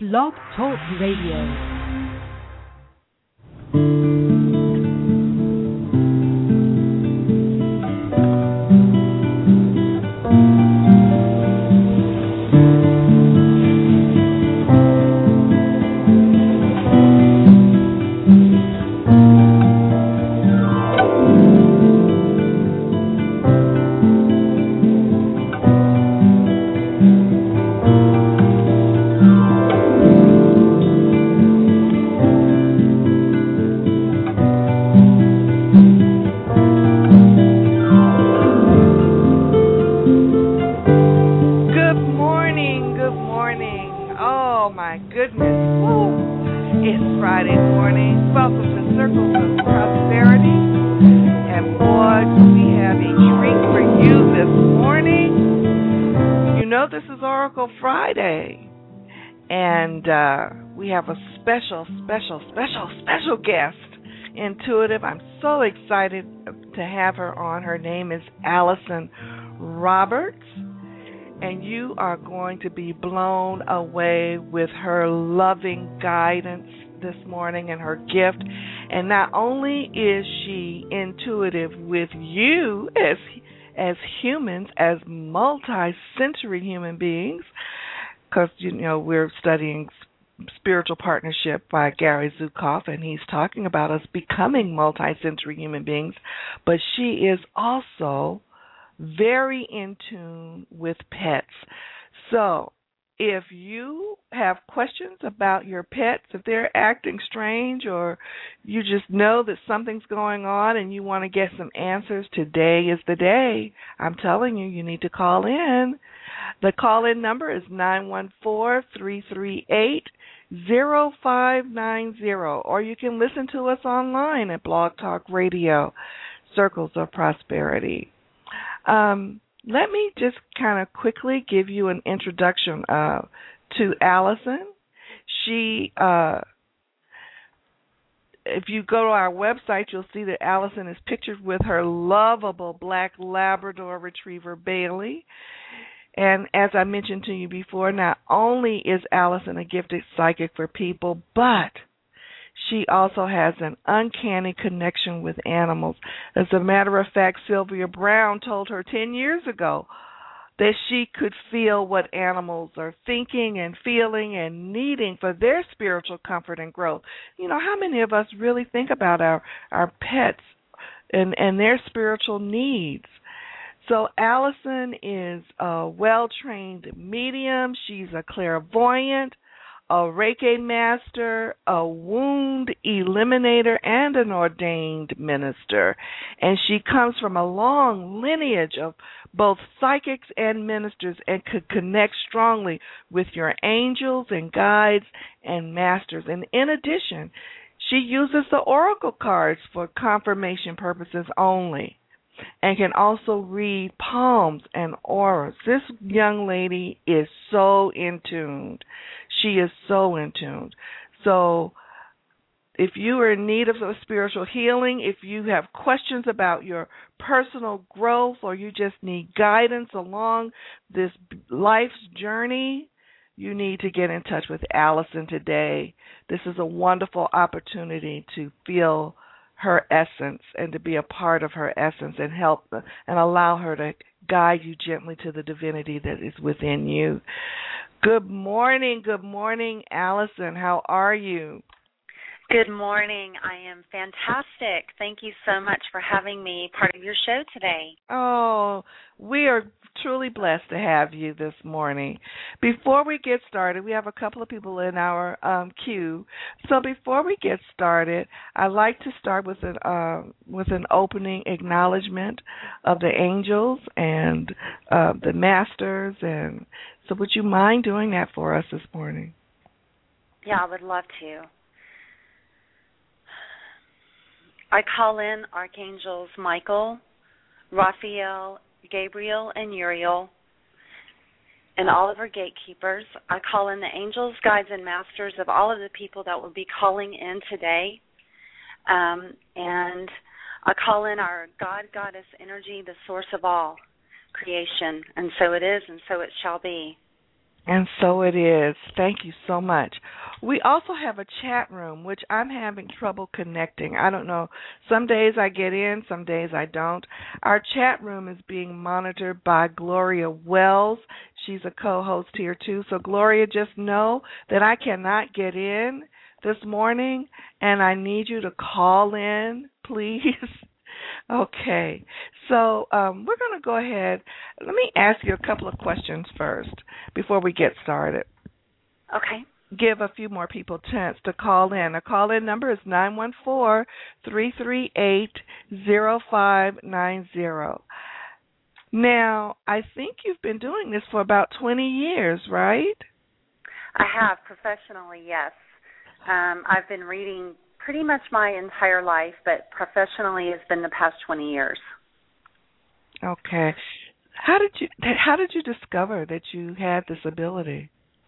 Blog Talk Radio. We have a special guest, intuitive. I'm so excited to have her on. Her name is Allison Roberts, and you are going to be blown away with her loving guidance this morning and her gift. And not only is she intuitive with you as humans, as multi-sensory human beings, because, we're studying Spiritual Partnership by Gary Zukav, and he's talking about us becoming multi-sensory human beings, but she is also very in tune with pets. So if you have questions about your pets, if they're acting strange or you just know that something's going on and you want to get some answers, today is the day. I'm telling you, you need to call in. The call-in number is 914-338-0590, or you can listen to us online at Blog Talk Radio, Circles of Prosperity. Let me just kind of quickly give you an introduction to Allison. She, if you go to our website, you'll see that Allison is pictured with her lovable black Labrador Retriever, Bailey. And as I mentioned to you before, not only is Allison a gifted psychic for people, but she also has an uncanny connection with animals. As a matter of fact, Sylvia Browne told her 10 years ago that she could feel what animals are thinking and feeling and needing for their spiritual comfort and growth. How many of us really think about our pets and their spiritual needs? So Allison is a well-trained medium. She's a clairvoyant, a Reiki master, a wound eliminator, and an ordained minister. And she comes from a long lineage of both psychics and ministers and could connect strongly with your angels and guides and masters. And in addition, she uses the oracle cards for confirmation purposes only, and can also read palms and auras. This young lady is so in tune. She is so in tune. So if you are in need of a spiritual healing, if you have questions about your personal growth, or you just need guidance along this life's journey, you need to get in touch with Allison today. This is a wonderful opportunity to feel her essence and to be a part of her essence and help and allow her to guide you gently to the divinity that is within you. Good morning, Allison. How are you? Good morning. I am fantastic. Thank you so much for having me part of your show today. Oh, we are truly blessed to have you this morning. Before we get started, we have a couple of people in our queue. So before we get started, I'd like to start with an opening acknowledgement of the angels and the masters. And so would you mind doing that for us this morning? Yeah, I would love to. I call in Archangels Michael, Raphael, Gabriel, and Uriel, and all of our gatekeepers. I call in the angels, guides, and masters of all of the people that will be calling in today. And I call in our God, Goddess energy, the source of all creation. And so it is, and so it shall be. And so it is. Thank you so much. We also have a chat room, which I'm having trouble connecting. I don't know. Some days I get in, some days I don't. Our chat room is being monitored by Gloria Wells. She's a co-host here too. So Gloria, just know that I cannot get in this morning, and I need you to call in, please. Okay, so we're going to go ahead. Let me ask you a couple of questions first before we get started. Okay. Give a few more people a chance to call in. Our call-in number is 914-338-0590. Now, I think you've been doing this for about 20 years, right? I have, professionally, yes. I've been reading pretty much my entire life, but professionally it's been the past 20 years. Okay. How did you discover that you had this ability?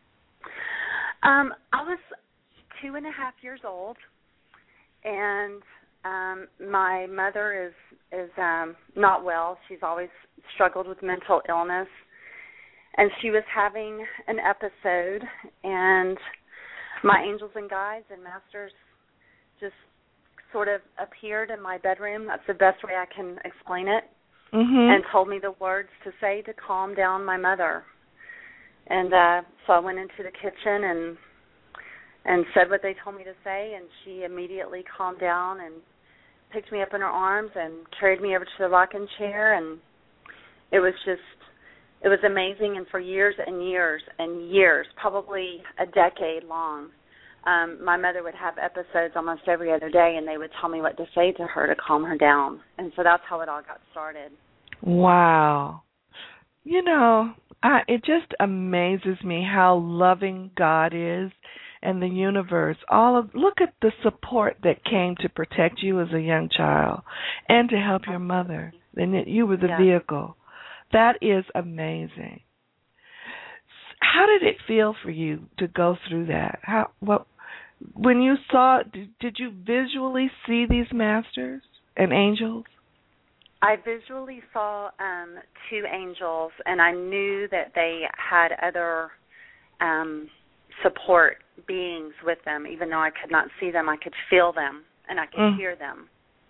I was 2.5 years old, and my mother is not well. She's always struggled with mental illness, and she was having an episode, and my angels and guides and masters just sort of appeared in my bedroom. That's the best way I can explain it. And told me the words to say to calm down my mother. And so I went into the kitchen and said what they told me to say, and she immediately calmed down and picked me up in her arms and carried me over to the rocking chair, and it was amazing. And for years and years and years, probably a decade long, my mother would have episodes almost every other day, and they would tell me what to say to her to calm her down. And so that's how it all got started. Wow. You know, it just amazes me how loving God is and the universe. Look at the support that came to protect you as a young child and to help your mother. And you were the vehicle. That is amazing. How did it feel for you to go through that? When you saw, did you visually see these masters and angels? I visually saw 2 angels, and I knew that they had other support beings with them. Even though I could not see them, I could feel them, and I could hear them.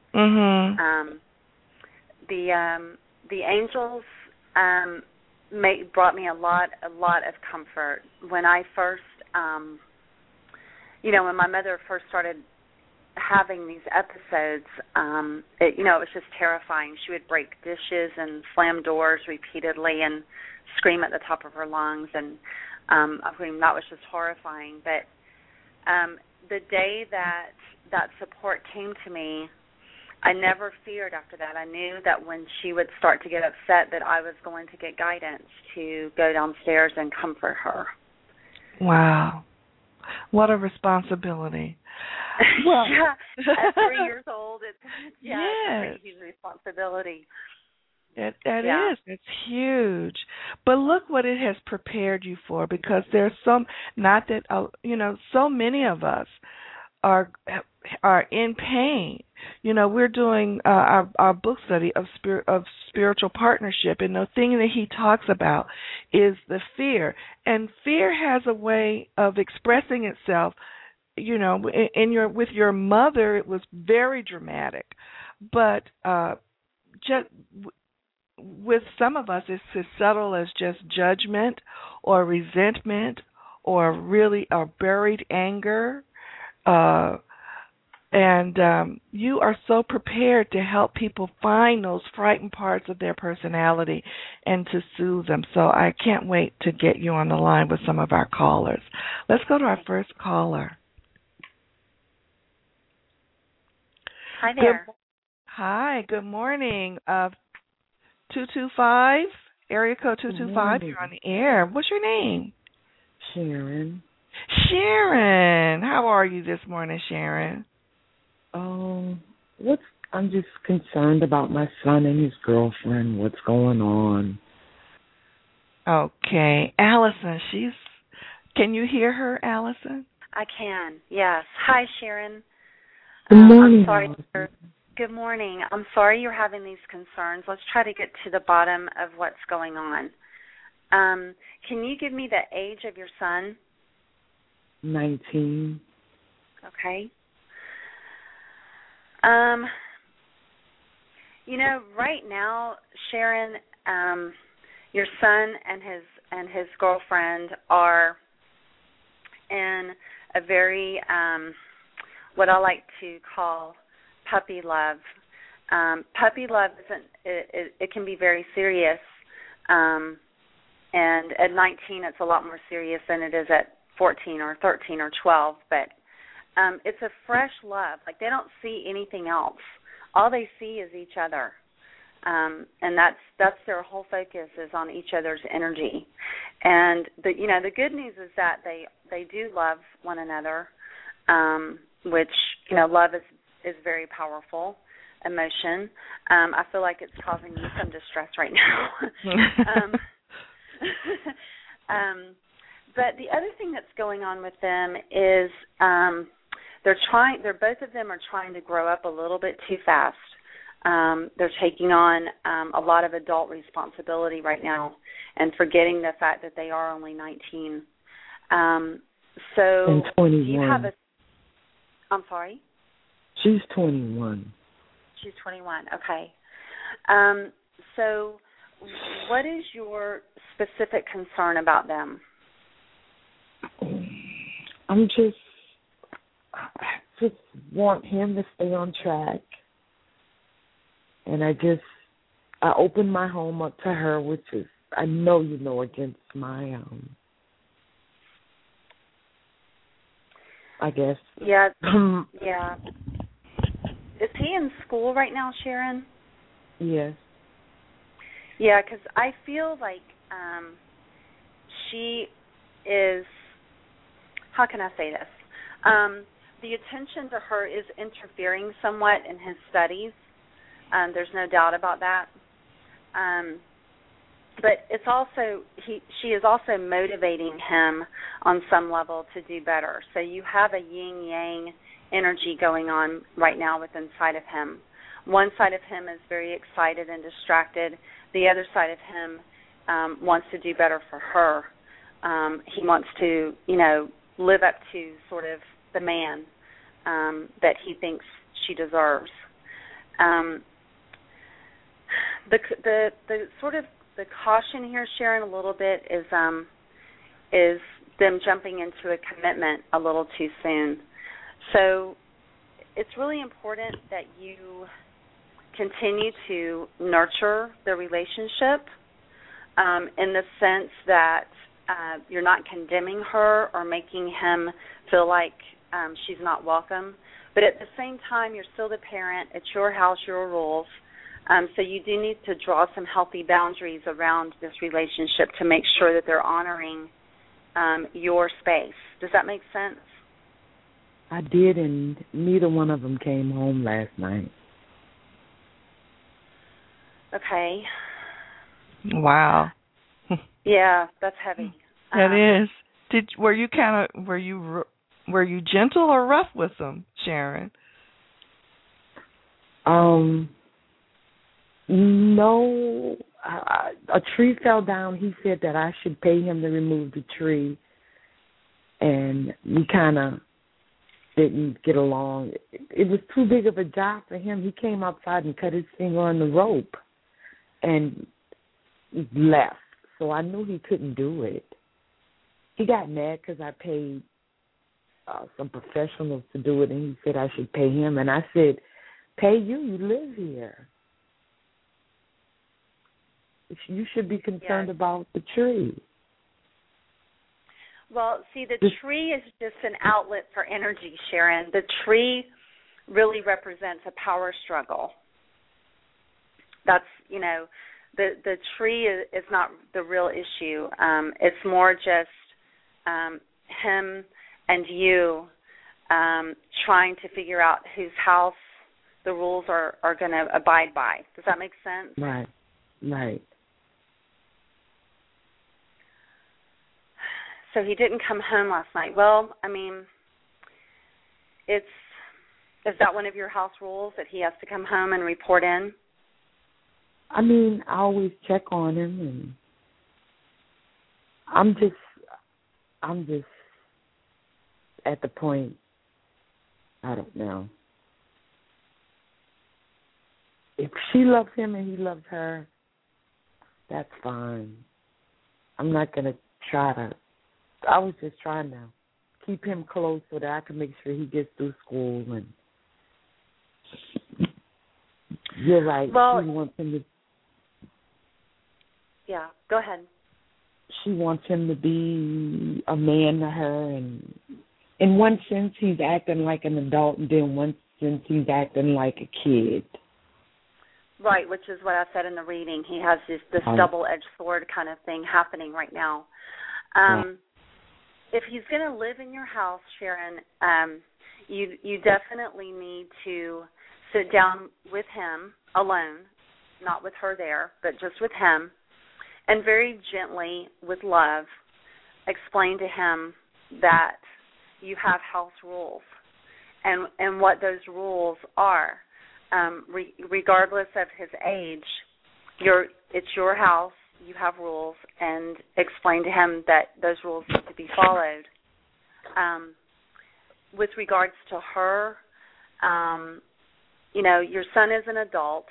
The angels brought me a lot of comfort. When I first, when my mother first started having these episodes, it was just terrifying. She would break dishes and slam doors repeatedly and scream at the top of her lungs, and that was just horrifying. But the day that support came to me, I never feared after that. I knew that when she would start to get upset that I was going to get guidance to go downstairs and comfort her. Wow. What a responsibility. Well, at 3 years old, it's a huge responsibility. That is. It's huge. But look what it has prepared you for, because there's so many of us are in pain. We're doing our book study of spiritual partnership, and the thing that he talks about is the fear. And fear has a way of expressing itself. With your mother, it was very dramatic, but just with some of us, it's as subtle as just judgment or resentment or really a buried anger. And you are so prepared to help people find those frightened parts of their personality and to soothe them. So I can't wait to get you on the line with some of our callers. Let's go to our first caller. Hi there. Hi, good morning. 225, area code 225, you're on the air. What's your name? Sharon. Sharon, how are you this morning, Sharon? I'm just concerned about my son and his girlfriend. What's going on? Okay. Allison, can you hear her, Allison? I can, yes. Hi, Sharon. Good morning. I'm sorry. Good morning. I'm sorry you're having these concerns. Let's try to get to the bottom of what's going on. Can you give me the age of your son? 19. Okay. Right now, Sharon, your son and his girlfriend are in a very what I like to call puppy love. Puppy love it can be very serious, and at 19 it's a lot more serious than it is at 14 or 13 or 12. But it's a fresh love. Like, they don't see anything else. All they see is each other, and that's their whole focus is on each other's energy. And the good news is that they do love one another, which love is very powerful emotion. I feel like it's causing me some distress right now. But the other thing that's going on with them is both of them are trying to grow up a little bit too fast. They're taking on a lot of adult responsibility right now and forgetting the fact that they are only 19. So and 21. Do you have I'm sorry? She's 21. She's 21, okay. So what is your specific concern about them? I'm just want him to stay on track. And I opened my home up to her, which is, I know against my, I guess. Yeah, yeah. Is he in school right now, Sharon? Yes. Yeah, because I feel like she is, how can I say this? The attention to her is interfering somewhat in his studies. There's no doubt about that. But it's also, she is also motivating him on some level to do better. So you have a yin-yang energy going on right now within inside of him. One side of him is very excited and distracted. The other side of him wants to do better for her. He wants to, live up to sort of the man that he thinks she deserves. The sort of the caution here, Sharon, a little bit is them jumping into a commitment a little too soon. So it's really important that you continue to nurture the relationship in the sense that you're not condemning her or making him feel like she's not welcome. But at the same time, you're still the parent. It's your house, your rules. So you do need to draw some healthy boundaries around this relationship to make sure that they're honoring your space. Does that make sense? I did, and neither one of them came home last night. Okay. Wow. Yeah, that's heavy. That is. Were you gentle or rough with them, Sharon? No. A tree fell down. He said that I should pay him to remove the tree, and we kind of didn't get along. It was too big of a job for him. He came outside and cut his finger on the rope and left. So I knew he couldn't do it. He got mad because I paid some professionals to do it, and he said I should pay him. And I said, pay you? You live here. You should be concerned about the tree. Well, see, the tree is just an outlet for energy, Sharon. The tree really represents a power struggle. That's, the tree is not the real issue. It's more just him and you trying to figure out whose house the rules are going to abide by. Does that make sense? Right, right. So he didn't come home last night. Well, I mean, is that one of your house rules, that he has to come home and report in? I mean, I always check on him, I'm just at the point, I don't know. If she loves him and he loves her, that's fine. I'm not going to I was just trying to keep him close so that I can make sure he gets through school. And you're right. Well, she wants him to. Yeah, go ahead. She wants him to be a man to her, and in one sense he's acting like an adult, and then in one sense he's acting like a kid. Right, which is what I said in the reading. He has this double-edged sword kind of thing happening right now. If he's going to live in your house, Sharon, you definitely need to sit down with him alone, not with her there, but just with him, and very gently, with love, explain to him that you have house rules and what those rules are. Regardless of his age, it's your house, you have rules, and explain to him that those rules need to be followed. With regards to her, your son is an adult,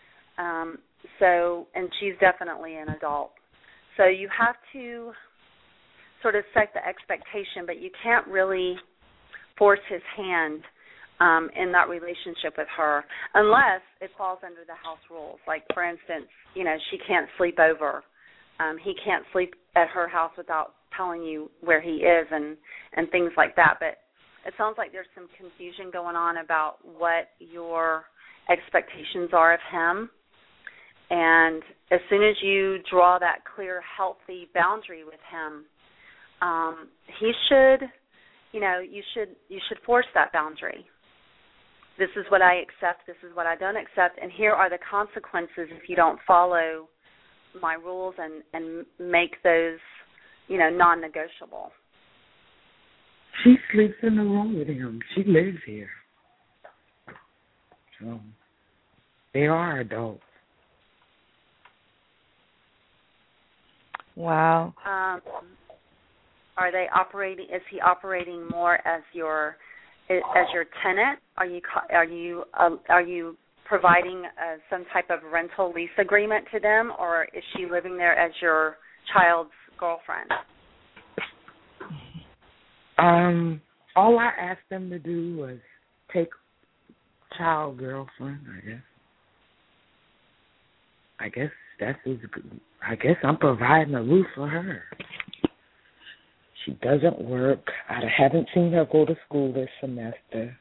and she's definitely an adult. So you have to sort of set the expectation, but you can't really force his hand in that relationship with her, unless it falls under the house rules. Like, for instance, she can't sleep over. He can't sleep at her house without telling you where he is and things like that. But it sounds like there's some confusion going on about what your expectations are of him. And as soon as you draw that clear, healthy boundary with him, he should, you should force that boundary. This is what I accept, this is what I don't accept, and here are the consequences if you don't follow my rules and make those, non-negotiable. She sleeps in the room with him. She lives here. So they are adults. Wow. Are they operating? Is he operating more as your tenant? Are you providing some type of rental lease agreement to them, or is she living there as your child's girlfriend? All I asked them to do was take child girlfriend. I guess that's as good. I guess I'm providing a roof for her. She doesn't work. I haven't seen her go to school this semester.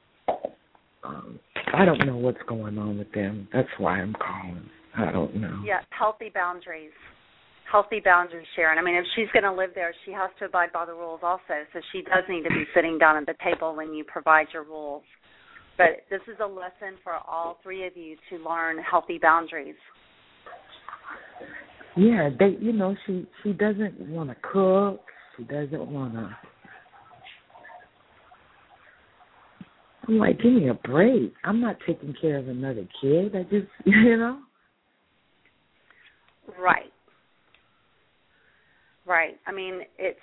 I don't know what's going on with them. That's why I'm calling. I don't know. Yeah, healthy boundaries. Healthy boundaries, Sharon. I mean, if she's going to live there, she has to abide by the rules also. So she does need to be sitting down at the table when you provide your rules. But this is a lesson for all three of you to learn healthy boundaries. Yeah, she doesn't want to cook. She doesn't want to. I'm like, give me a break. I'm not taking care of another kid. I just, Right. Right. I mean, it's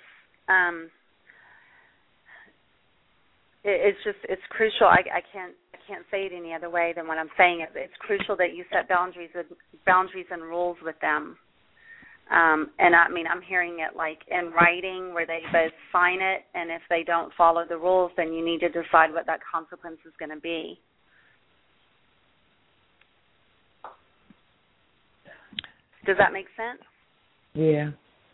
crucial. I can't say it any other way than what I'm saying. It's crucial that you set boundaries and rules with them. And I mean, I'm hearing it like in writing where they both sign it, and if they don't follow the rules, then you need to decide what that consequence is going to be. Does that make sense? Yeah.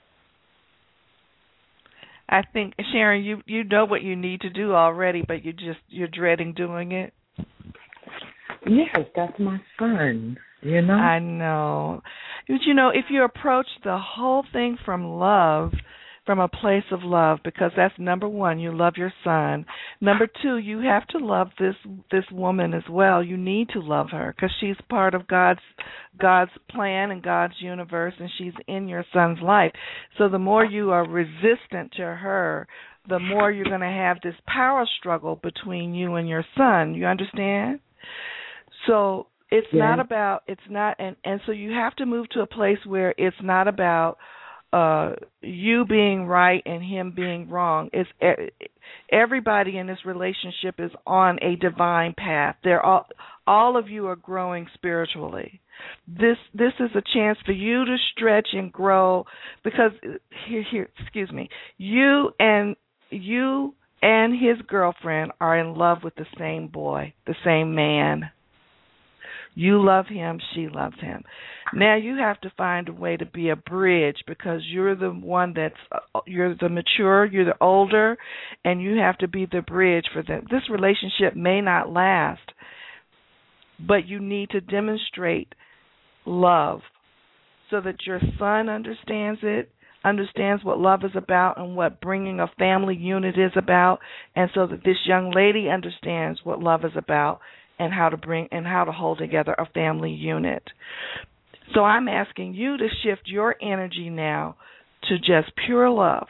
I think, Sharon, you know what you need to do already, but you're dreading doing it. Yes, that's my son. I know. But if you approach the whole thing from love, from a place of love, because that's number one, you love your son. Number two, you have to love this woman as well. You need to love her because she's part of God's plan and God's universe, and she's in your son's life. So the more you are resistant to her, the more you're going to have this power struggle between you and your son. You understand? So it's not about, and so you have to move to a place where it's not about you being right and him being wrong. It's everybody in this relationship is on a divine path. They're all of you are growing spiritually. This is a chance for you to stretch and grow, because excuse me, you and his girlfriend are in love with the same boy, the same man. You love him, she loves him. Now you have to find a way to be a bridge, because you're the one you're the mature, you're the older, and you have to be the bridge for them. This relationship may not last, but you need to demonstrate love so that your son understands it, understands what love is about and what bringing a family unit is about, and so that this young lady understands what love is about and how to hold together a family unit. So I'm asking you to shift your energy now to just pure love.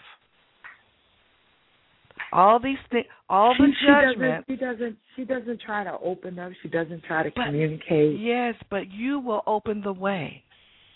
All these things, all the judgment. She doesn't try to open up. She doesn't try to communicate. Yes, but you will open the way.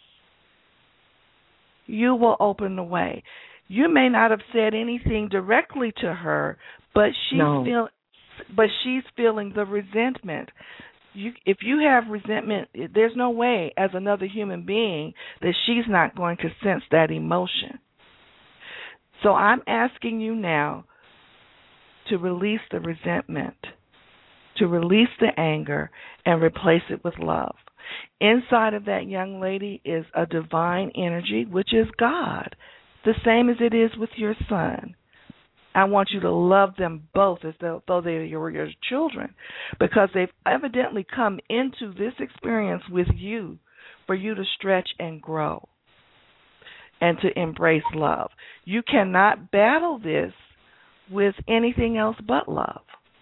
You will open the way. You may not have said anything directly to her, but she's feeling the resentment. If you have resentment, there's no way as another human being that she's not going to sense that emotion. So I'm asking you now to release the resentment, to release the anger, and replace it with love. Inside of that young lady is a divine energy, which is God, the same as it is with your son. I want you to love them both as though they were your children, because they've evidently come into this experience with you for you to stretch and grow and to embrace love. You cannot battle this with anything else but love.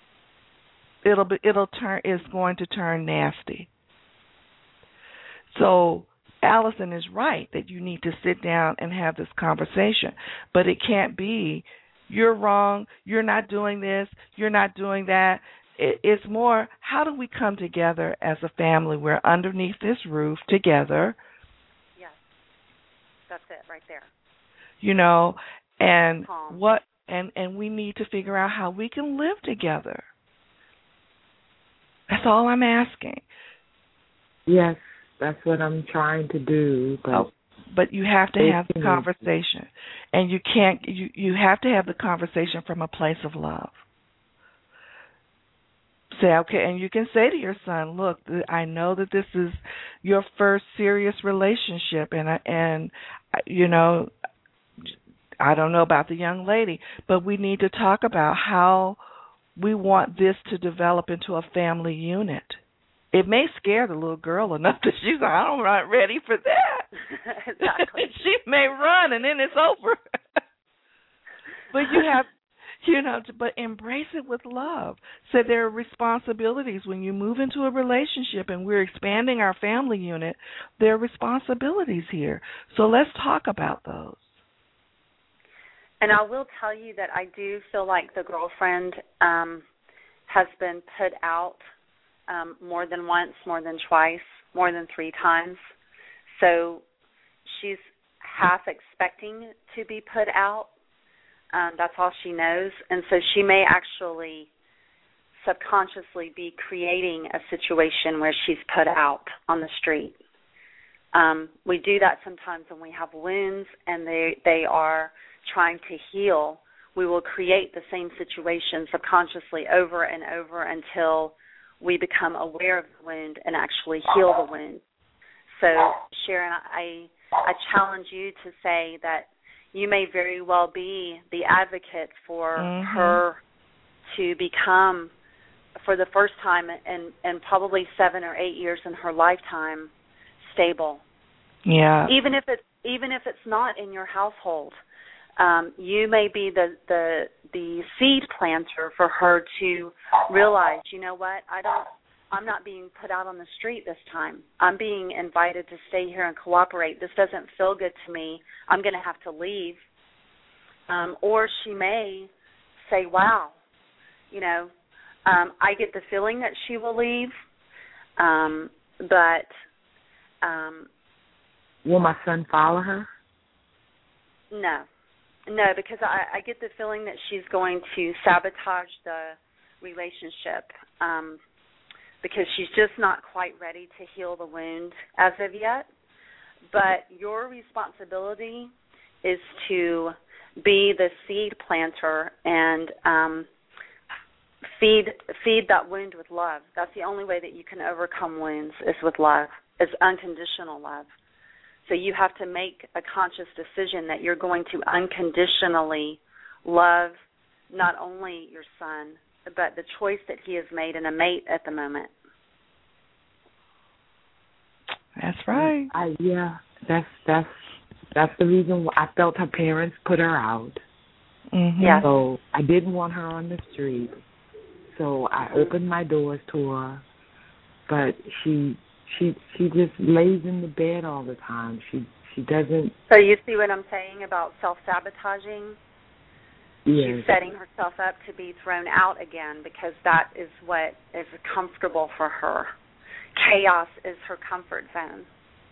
It's going to turn nasty. So Allison is right that you need to sit down and have this conversation, but it can't be, you're wrong, you're not doing this, you're not doing that. It's more, how do we come together as a family? We're underneath this roof together. Yes, that's it right there. And and we need to figure out how we can live together. That's all I'm asking. Yes, that's what I'm trying to do. But you have to have the conversation, and you can't. You have to have the conversation from a place of love. Say, okay, and you can say to your son, "Look, I know that this is your first serious relationship, and I don't know about the young lady, but we need to talk about how we want this to develop into a family unit." It may scare the little girl enough that she's like, I'm not ready for that. Exactly. She may run and then it's over. But you have, but embrace it with love. So there are responsibilities when you move into a relationship and we're expanding our family unit. There are responsibilities here. So let's talk about those. And I will tell you that I do feel like the girlfriend has been put out more than once, more than twice, more than 3 times. So she's half expecting to be put out. That's all she knows. And so she may actually subconsciously be creating a situation where she's put out on the street. We do that sometimes when we have wounds and they are trying to heal. We will create the same situation subconsciously over and over until we become aware of the wound and actually heal the wound. So, Sharon, I challenge you to say that you may very well be the advocate for her to become, for the first time in probably 7 or 8 years in her lifetime, stable. Yeah. Even if it's not in your household. You may be the seed planter for her to realize, you know what, I'm not being put out on the street this time. I'm being invited to stay here and cooperate. This doesn't feel good to me. I'm going to have to leave. Or she may say, wow, I get the feeling that she will leave, but will my son follow her? No, because I get the feeling that she's going to sabotage the relationship because she's just not quite ready to heal the wound as of yet. But your responsibility is to be the seed planter and feed that wound with love. That's the only way that you can overcome wounds is with love, is unconditional love. So you have to make a conscious decision that you're going to unconditionally love not only your son, but the choice that he has made in a mate at the moment. That's right. That's the reason why I felt her parents put her out. Mm-hmm. Yeah. So I didn't want her on the street. So I opened my doors to her, but she just lays in the bed all the time. She doesn't. So you see what I'm saying about self-sabotaging? Yes. She's setting herself up to be thrown out again because that is what is comfortable for her. Chaos is her comfort zone.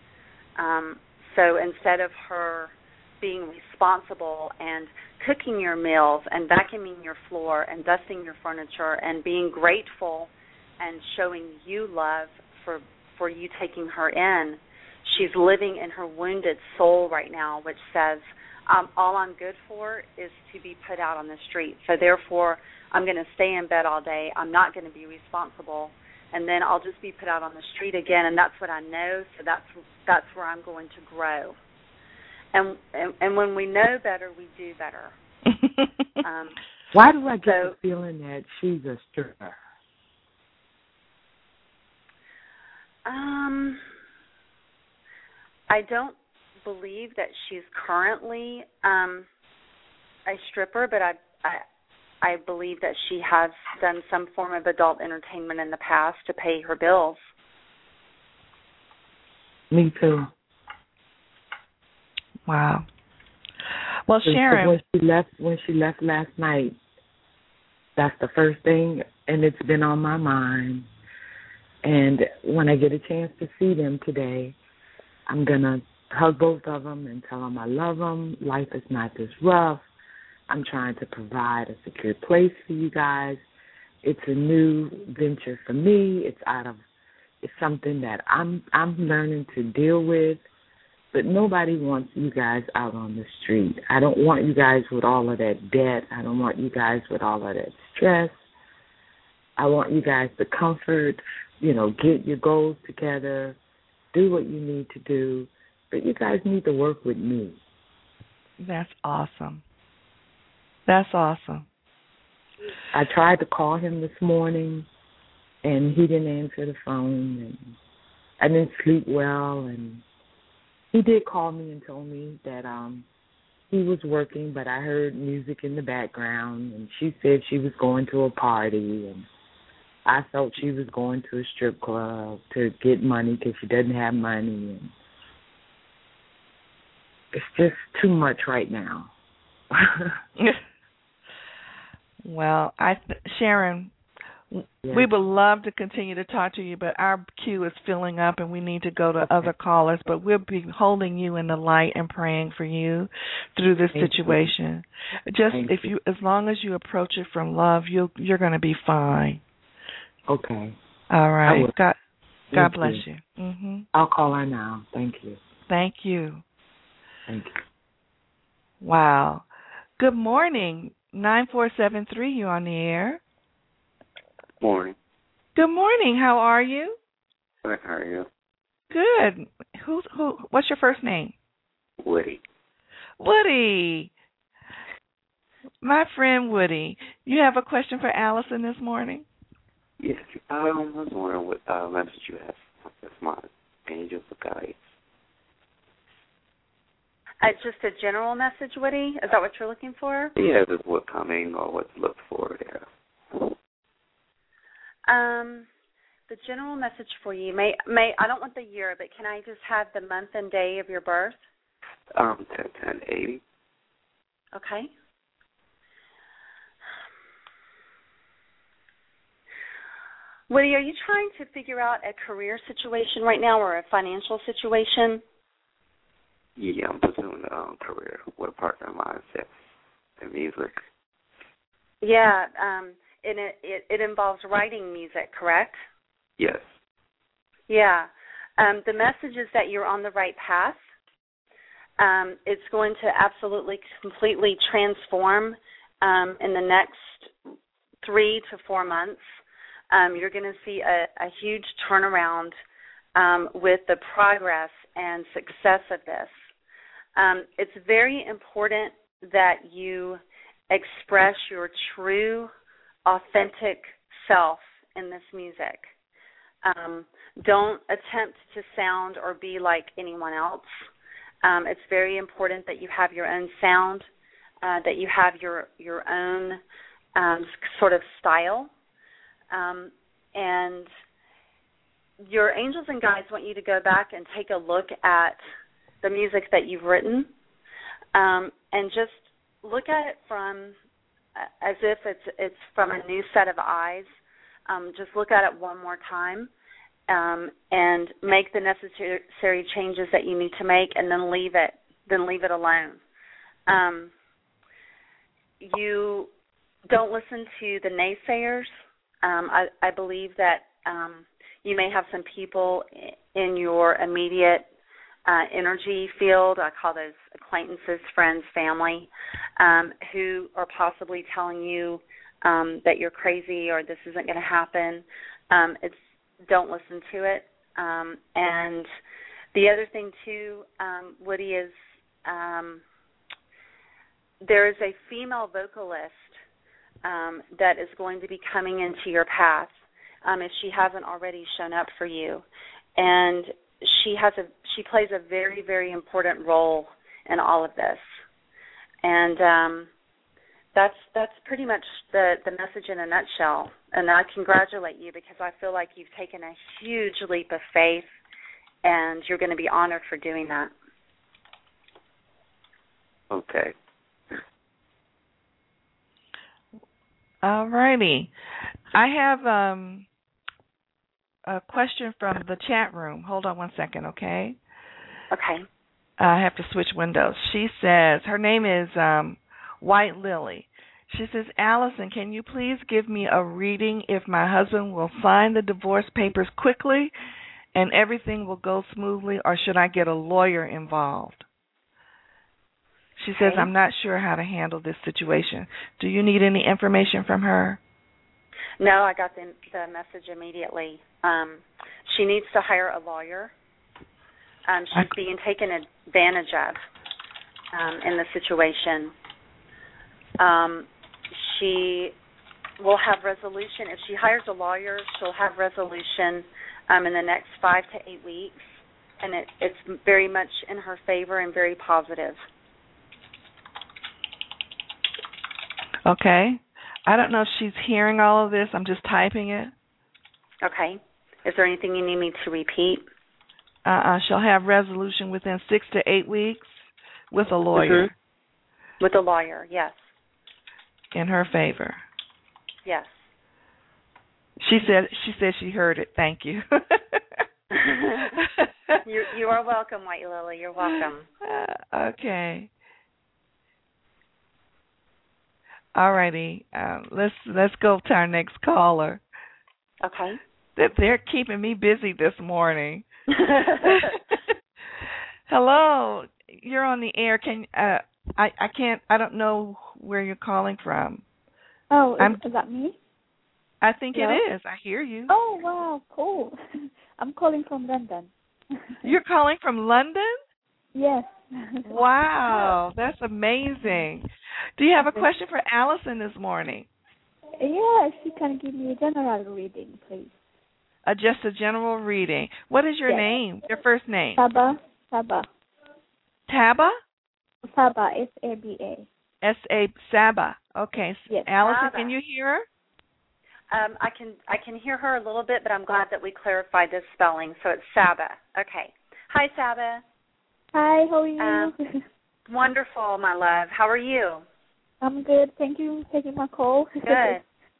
So instead of her being responsible and cooking your meals and vacuuming your floor and dusting your furniture and being grateful and showing you love for you taking her in, she's living in her wounded soul right now, which says, all I'm good for is to be put out on the street. So therefore, I'm going to stay in bed all day. I'm not going to be responsible. And then I'll just be put out on the street again, and that's what I know, so that's where I'm going to grow. And when we know better, we do better. Why do I get the feeling that she's a stripper? I don't believe that she's currently a stripper, but I believe that she has done some form of adult entertainment in the past to pay her bills. Me too. Wow. Well, Sharon, when she left last night, that's the first thing, and it's been on my mind. And when I get a chance to see them today, I'm going to hug both of them and tell them I love them. Life is not this rough. I'm trying to provide a secure place for you guys. It's a new venture for me. It's something that I'm learning to deal with. But nobody wants you guys out on the street. I don't want you guys with all of that debt. I don't want you guys with all of that stress. I want you guys to comfort, get your goals together, do what you need to do. But you guys need to work with me. That's awesome. That's awesome. I tried to call him this morning, and he didn't answer the phone, and I didn't sleep well, and he did call me and told me that he was working, but I heard music in the background, and she said she was going to a party, and I felt she was going to a strip club to get money because she doesn't have money, and it's just too much right now. Well, Sharon, yes, we would love to continue to talk to you, but our queue is filling up and we need to go to other callers. But we'll be holding you in the light and praying for you through this situation. As long as you approach it from love, you're going to be fine. Okay. All right. God bless you. Mm-hmm. I'll call her now. Thank you. Thank you. Thank you. Wow. Good morning. 9473, you on the air. Morning. Good morning. How are you? Good. How are you? Good. What's your first name? Woody. Woody. My friend Woody. You have a question for Allison this morning? Yes. I was wondering what message you have. That's my angel for guidance. Just a general message, Woody? Is that what you're looking for? Yeah, just what coming or what to look for there. The general message for you, may I don't want the year, but can I just have the month and day of your birth? 10/10/80. Okay. Woody, are you trying to figure out a career situation right now or a financial situation? Yeah, I'm pursuing a career with a partner mindset in music. Yeah, it involves writing music, correct? Yes. Yeah. The message is that you're on the right path. It's going to absolutely, completely transform in the next 3 to 4 months. You're going to see a huge turnaround with the progress and success of this. It's very important that you express your true, authentic self in this music. Don't attempt to sound or be like anyone else. It's very important that you have your own sound, that you have your own sort of style. And your angels and guides want you to go back and take a look at the music that you've written, and just look at it from as if it's from a new set of eyes. Just look at it one more time, and make the necessary changes that you need to make, and then leave it alone. You don't listen to the naysayers. I believe that you may have some people in your immediate energy field, I call those acquaintances, friends, family, who are possibly telling you that you're crazy or this isn't going to happen. Don't listen to it. And the other thing, too, Woody, is there is a female vocalist that is going to be coming into your path, if she hasn't already shown up for you. And she plays a very, very important role in all of this. And that's pretty much the message in a nutshell. And I congratulate you because I feel like you've taken a huge leap of faith, and you're going to be honored for doing that. Okay. All righty. I have a question from the chat room. Hold on one second, okay? Okay. I have to switch windows. She says, her name is White Lily. She says, Allison, can you please give me a reading if my husband will sign the divorce papers quickly and everything will go smoothly, or should I get a lawyer involved? She says, I'm not sure how to handle this situation. Do you need any information from her? No, I got the message immediately. She needs to hire a lawyer. She's being taken advantage of in the situation. She will have resolution. If she hires a lawyer, she'll have resolution in the next 5 to 8 weeks, and it's very much in her favor and very positive. Okay. I don't know if she's hearing all of this. I'm just typing it. Okay. Is there anything you need me to repeat? She'll have resolution within 6 to 8 weeks with a lawyer. Mm-hmm. With a lawyer, yes. In her favor. Yes. She said she heard it. Thank you. You are welcome, White Lily. You're welcome. Okay. All righty. Let's go to our next caller. Okay. They're keeping me busy this morning. Hello, you're on the air. I don't know where you're calling from. Oh, is that me? I think Hello? it is. I hear you. Oh, wow, cool. I'm calling from London. You're calling from London? Yes. Wow, that's amazing. Do you have a question for Allison this morning? Yeah, if you can give me a general reading, please. Just a general reading. What is your name? Your first name? Saba. Taba? Saba, S-A-B-A. S-A, Saba. Okay. Yes. Allison, Saba. can you hear her? I can hear her a little bit, but I'm glad that we clarified this spelling. So it's Saba. Okay. Hi, Saba. Hi, how are you? Wonderful, my love. How are you? I'm good. Thank you for taking my call. Good.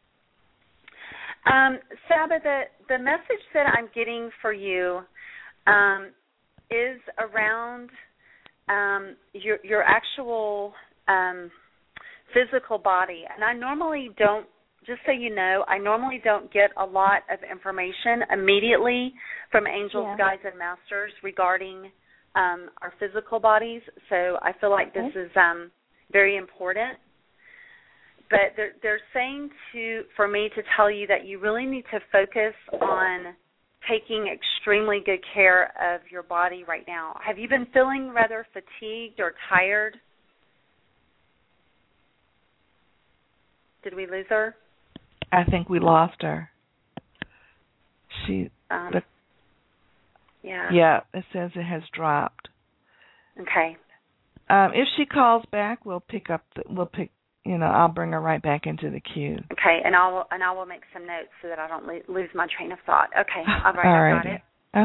Saba, the message that I'm getting for you is around your actual physical body. And I normally don't, just so you know, I normally don't get a lot of information immediately from angels, guides, and masters regarding our physical bodies. So I feel like this is very important. But they're saying for me to tell you that you really need to focus on taking extremely good care of your body right now. Have you been feeling rather fatigued or tired? Did we lose her? I think we lost her. Yeah, it says it has dropped. Okay. If she calls back, we'll pick. I'll bring her right back into the queue. Okay, and I will make some notes so that I don't lose my train of thought. Okay, all right, I got it.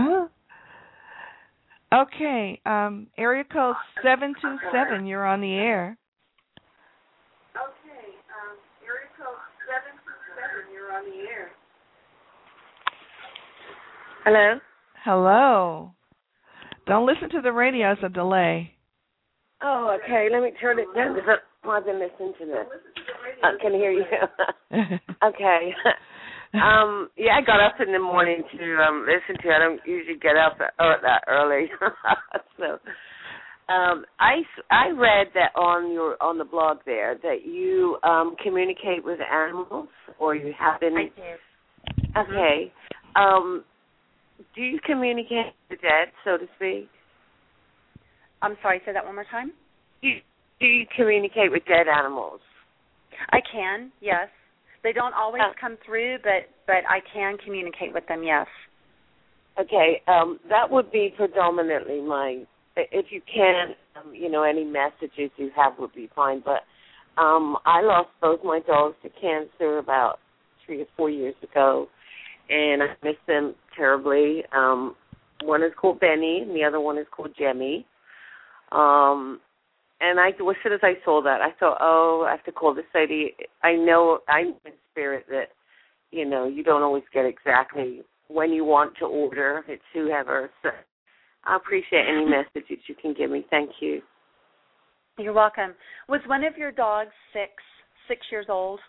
Okay, area code 727. You're on the air. Okay, area code 727. You're on the air. Hello. Hello. Don't listen to the radio. It's a delay. Oh, okay. Let me turn it down. I've been listening to this. Can hear you. Okay. I got up in the morning to listen to it. I don't usually get up that early. So, I read that on the blog there that you communicate with animals, or you have been. I do. Okay. Do you communicate with the dead, so to speak? I'm sorry. Say that one more time. Do you communicate with dead animals? I can, yes. They don't always come through, but I can communicate with them, yes. Okay, that would be predominantly if you can, any messages you have would be fine. But I lost both my dogs to cancer about 3 or 4 years ago, and I miss them terribly. One is called Benny, and the other one is called Jemmy. And as soon as I saw that, I thought, I have to call this lady. I know I'm in spirit that, you don't always get exactly when you want to order. It's whoever. So I appreciate any messages you can give me. Thank you. You're welcome. Was one of your dogs 6 years old?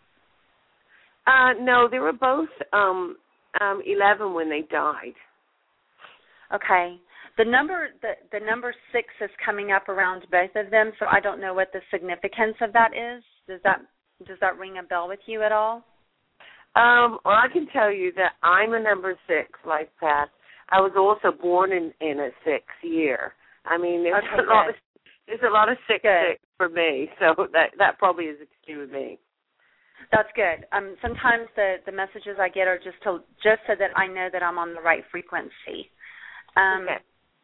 No, they were both 11 when they died. Okay. The number 6 is coming up around both of them, so I don't know what the significance of that is. Does that ring a bell with you at all? Well, I can tell you that I'm a number 6, life path. I was also born in a 6 year. I mean, there's a lot of 6 for me, so that probably is to do with me. That's good. Sometimes the messages I get are just so that I know that I'm on the right frequency. Okay.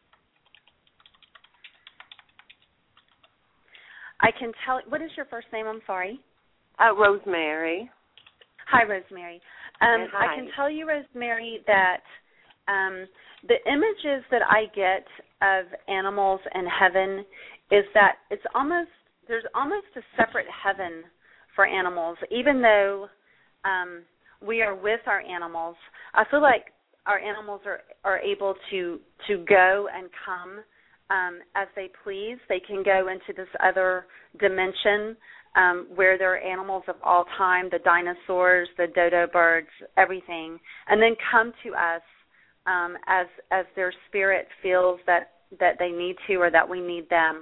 I can tell. What is your first name? I'm sorry. Rosemary. Hi, Rosemary. Hi. I can tell you, Rosemary, that the images that I get of animals in heaven is that there's almost a separate heaven for animals. Even though we are with our animals, I feel like our animals are able to go and come as they please. They can go into this other dimension where there are animals of all time, the dinosaurs, the dodo birds, everything, and then come to us as their spirit feels that they need to or that we need them.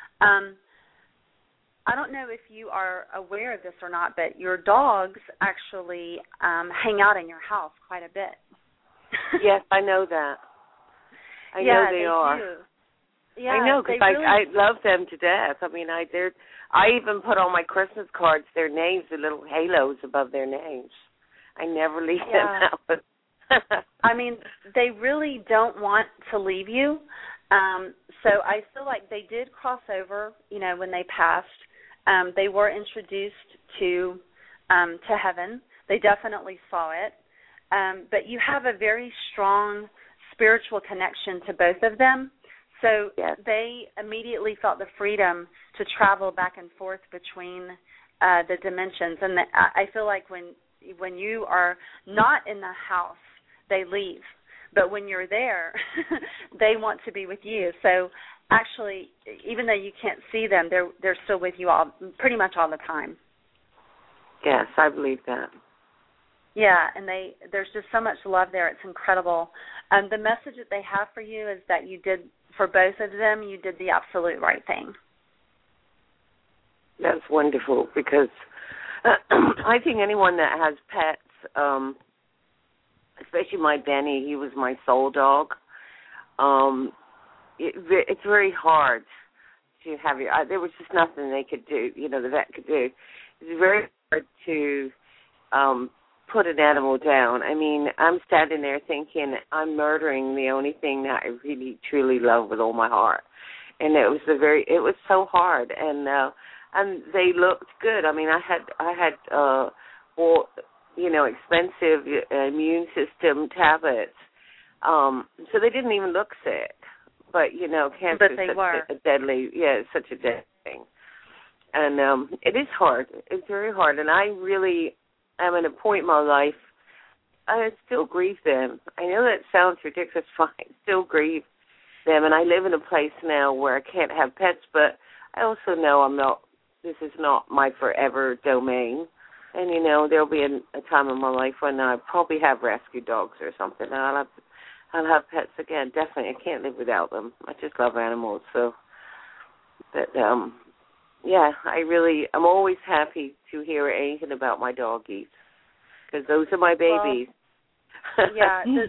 I don't know if you are aware of this or not, but your dogs actually hang out in your house quite a bit. Yes, I know that. I know they are. Do. Yeah, I know, because I love them to death. I mean, I even put on my Christmas cards their names, the little halos above their names. I never leave them out. I mean, they really don't want to leave you. So I feel like they did cross over, when they passed. They were introduced to heaven. They definitely saw it. But you have a very strong spiritual connection to both of them. So they immediately felt the freedom to travel back and forth between the dimensions. And I feel like when you are not in the house, they leave. But when you're there, they want to be with you. So actually, even though you can't see them, they're still with you pretty much all the time. Yes, I believe that. Yeah, and there's just so much love there. It's incredible. The message that they have for you is that you did, for both of them, you did the absolute right thing. That's wonderful, because I think anyone that has pets, especially my Benny, he was my soul dog. It's very hard to have there was just nothing they could do, the vet could do. It's very hard to put an animal down. I mean, I'm standing there thinking I'm murdering the only thing that I really truly love with all my heart, and it was so hard, and they looked good. I mean, I had expensive immune system tablets, so they didn't even look sick. But cancer is such a deadly thing, and it is hard. It's very hard, and I really am at a point in my life. I still grieve them. I know that sounds ridiculous, but I still grieve them, and I live in a place now where I can't have pets, but I also know this is not my forever domain, and there'll be a time in my life when I probably have rescue dogs or something, and I'll have pets again. Definitely, I can't live without them. I just love animals, so. But I'm always happy to hear anything about my doggies, because those are my babies. Well, yeah, the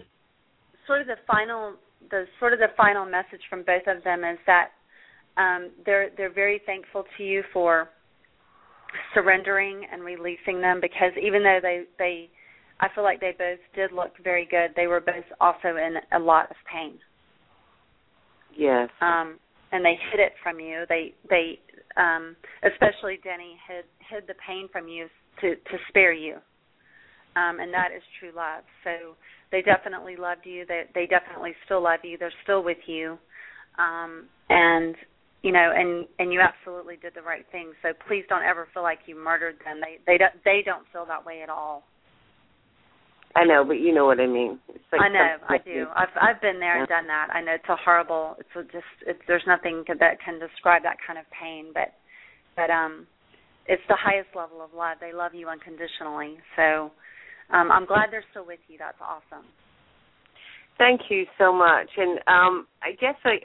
final message from both of them is that they're very thankful to you for surrendering and releasing them, because even though I feel like they both did look very good, they were both also in a lot of pain. Yes. And they hid it from you. They especially Denny hid the pain from you to spare you. And that is true love. So they definitely loved you. They definitely still love you. They're still with you. And you absolutely did the right thing. So please don't ever feel like you murdered them. They don't feel that way at all. I know, but you know what I mean. It's like I know, I do. I've been there and done that. I know it's a horrible. There's nothing that can describe that kind of pain, but it's the highest level of love. They love you unconditionally. So I'm glad they're still with you. That's awesome. Thank you so much. And I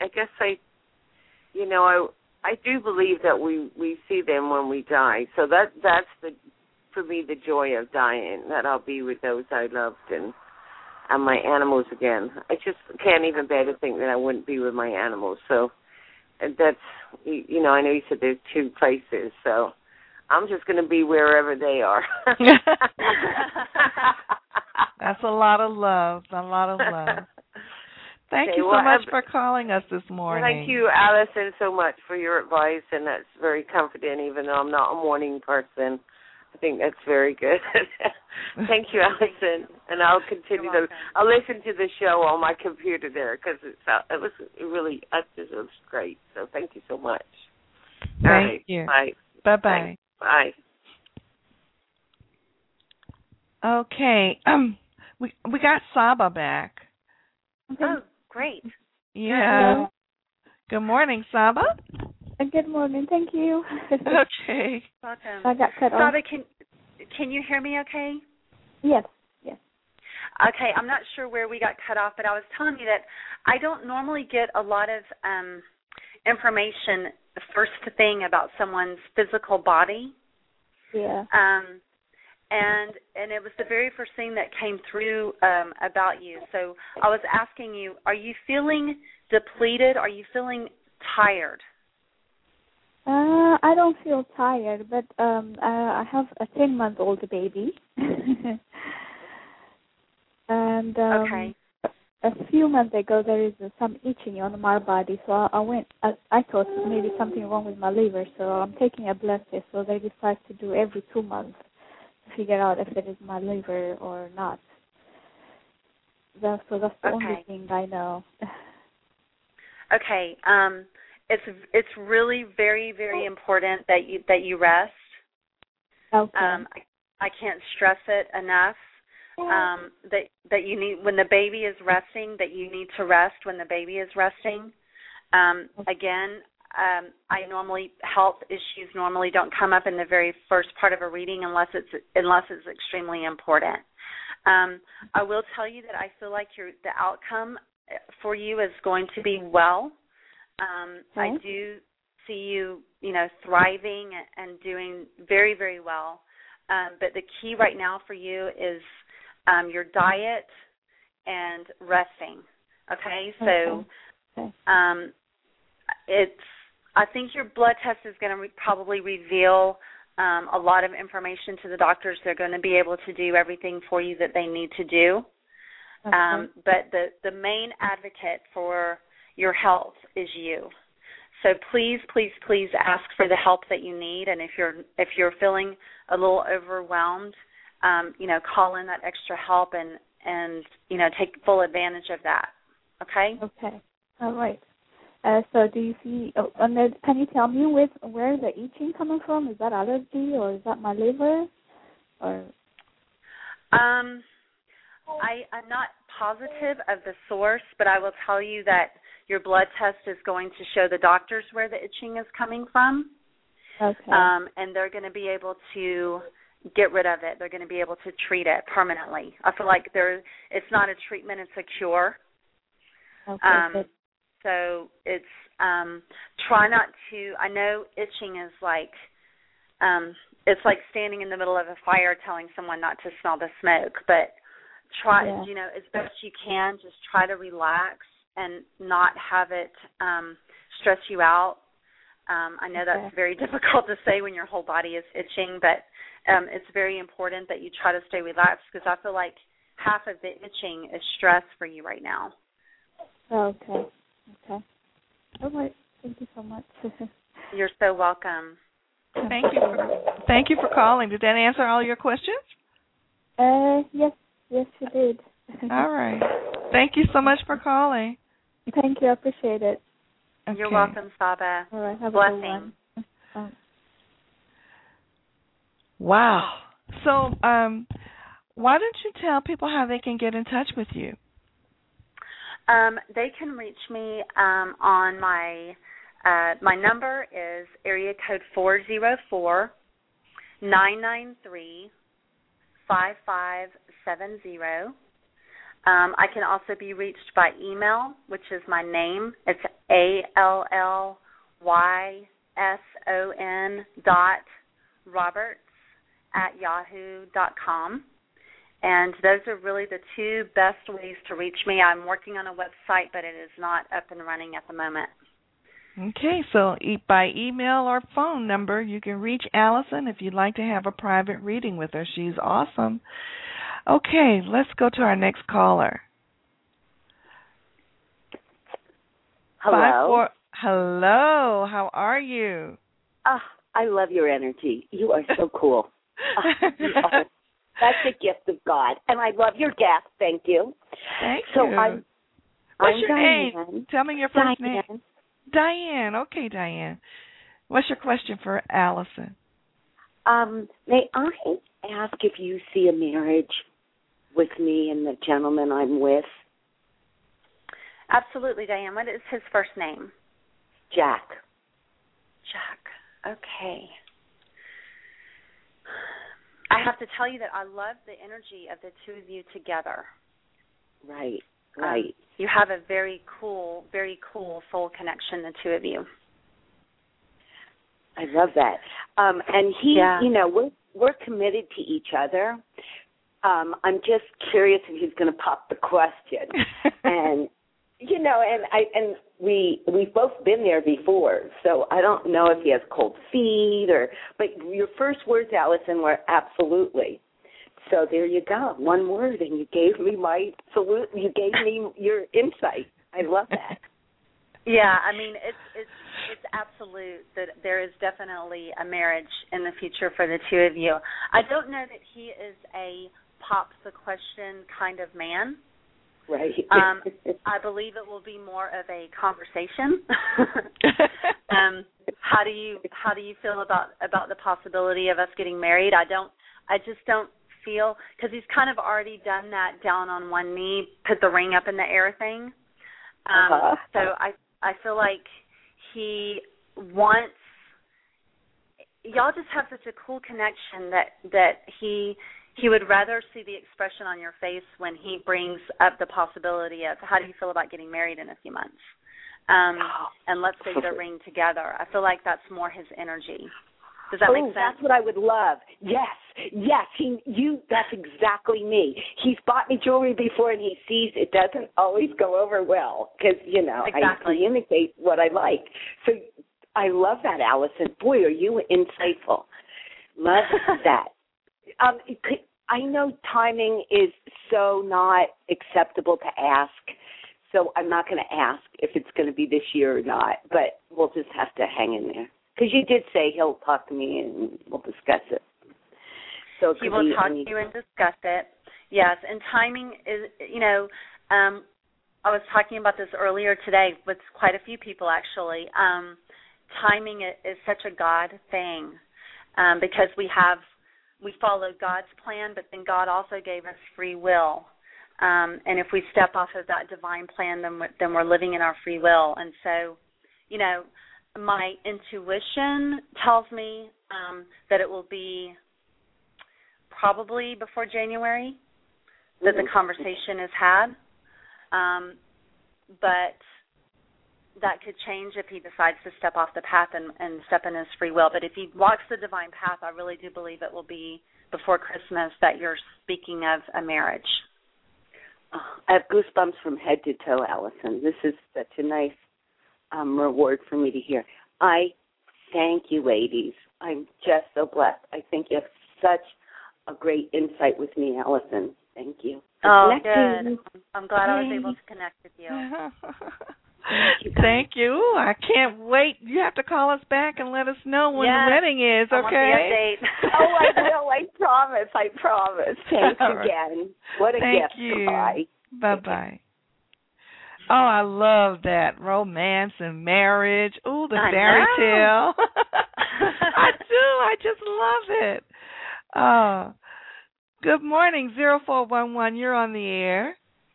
do believe that we see them when we die. So that's for me the joy of dying, that I'll be with those I loved and my animals again. I just can't even bear to think that I wouldn't be with my animals. So that's, I know you said there's two places, so I'm just going to be wherever they are. That's a lot of love, Thank you so much for calling us this morning. Thank you, Allison, so much for your advice, and that's very comforting, even though I'm not a morning person. I think that's very good. Thank you, Allison, and I'll continue I'll listen to the show on my computer there, because it was great. So thank you so much. Thank you. Bye. Bye-bye. Bye. Okay. We got Saba back. Oh, great. Yeah. Hello. Good morning, Saba. Good morning. Thank you. Okay. Welcome. I got cut off. Saba, can you hear me okay? Yes. Okay, I'm not sure where we got cut off, but I was telling you that I don't normally get a lot of information first thing about someone's physical body. Yeah. And it was the very first thing that came through about you. So I was asking you, are you feeling depleted? Are you feeling tired? I don't feel tired, but I have a 10-month-old baby. And okay. A few months ago, there is some itching on my body, so I thought maybe something wrong with my liver, so I'm taking a blood test, so they decide to do every 2 months to figure out if it is my liver or not. So that's the only thing I know. Okay. It's really very, very important that you rest. Okay. I can't stress it enough. That you need, when the baby is resting, that you need to rest when the baby is resting. Again, health issues normally don't come up in the very first part of a reading unless it's extremely important. I will tell you that I feel like the outcome for you is going to be well. I do see you, thriving and doing very, very well. But the key right now for you is your diet and resting. Okay, so I think your blood test is going to probably reveal a lot of information to the doctors. They're going to be able to do everything for you that they need to do. But the main advocate for your health is you. So please, please, please ask for the help that you need. And if you're feeling a little overwhelmed, call in that extra help and take full advantage of that. Okay? Okay. All right. So do you see, can you tell me where the itching coming from? Is that allergy or is that my liver? Or I'm not positive of the source, but I will tell you that your blood test is going to show the doctors where the itching is coming from. Okay. And they're going to be able to get rid of it. They're going to be able to treat it permanently. I feel like it's not a treatment, it's a cure. Okay. So it's try not to. I know itching is like it's like standing in the middle of a fire telling someone not to smell the smoke. But try, as best you can, just try to relax and not have it stress you out. I know that's very difficult to say when your whole body is itching, but it's very important that you try to stay relaxed because I feel like half of the itching is stress for you right now. Okay. All right. Thank you so much. You're so welcome. Thank you for calling. Did that answer all your questions? Yes, you did. All right. Thank you so much for calling. Thank you. I appreciate it. Okay. You're welcome, Saba. All right. Have Blessing. a good one. Wow. So, why don't you tell people how they can get in touch with you? They can reach me on my number is area code 404-993-5570. I can also be reached by email, which is my name. It's ALLYSON.Roberts@yahoo.com. And those are really the two best ways to reach me. I'm working on a website, but it is not up and running at the moment. Okay, so by email or phone number, you can reach Allison if you'd like to have a private reading with her. She's awesome. Okay, let's go to our next caller. Hello. Hello, how are you? I love your energy. You are so cool. You are such a gift of God. And I love your guest. Thank you. Thank you. What's your Diane. name? Tell me your first Diane. name. Diane. Okay, Diane. What's your question for Allison? May I ask if you see a marriage with me and the gentleman I'm with? Absolutely, Diane. What is his first name? Jack. Jack. Okay. I have to tell you that I love the energy of the two of you together. Right. You have a very cool soul connection, the two of you. I love that. And he, we're committed to each other. I'm just curious if he's going to pop the question. And we've both been there before, so I don't know if he has cold feet but your first words, Allison, were absolutely. So there you go, one word, and you gave me you gave me your insight. I love that. Yeah, I mean, it's absolute that there is definitely a marriage in the future for the two of you. I don't know that he is a pop the question kind of man. Right. I believe it will be more of a conversation. How do you feel about the possibility of us getting married? I just don't feel, because he's kind of already done that down on one knee, put the ring up in the air thing. So I feel like he wants. Y'all just have such a cool connection that he would rather see the expression on your face when he brings up the possibility of how do you feel about getting married in a few months, and let's say the ring together. I feel like that's more his energy. Does that make sense? That's what I would love. Yes. That's exactly me. He's bought me jewelry before, and he sees it doesn't always go over well because, exactly. I communicate what I like. So I love that, Allison. Boy, are you insightful. Love that. I know timing is so not acceptable to ask, so I'm not going to ask if it's going to be this year or not, but we'll just have to hang in there. Because you did say he'll talk to me and we'll discuss it. So he will talk to you and discuss it. Yes, and timing is, I was talking about this earlier today with quite a few people actually. Timing is such a God thing because we follow God's plan, but then God also gave us free will. And if we step off of that divine plan, then we're living in our free will. And so, my intuition tells me that it will be probably before January that the conversation is had. But that could change if he decides to step off the path and step in his free will. But if he walks the divine path, I really do believe it will be before Christmas that you're speaking of a marriage. Oh, I have goosebumps from head to toe, Allison. This is such a nice reward for me to hear. I thank you, ladies. I'm just so blessed. I think you have such a great insight with me, Allison. Thank you. Oh, good. I'm glad I was able to connect with you. Thank you. I can't wait. You have to call us back and let us know when the wedding is, okay? I want the update. I will. I promise. Thanks again. What a gift. You. Bye. Bye-bye. Oh, I love that. Romance and marriage. Ooh, the fairy tale. I do. I just love it. Oh. Good morning, 0411. You're on the air.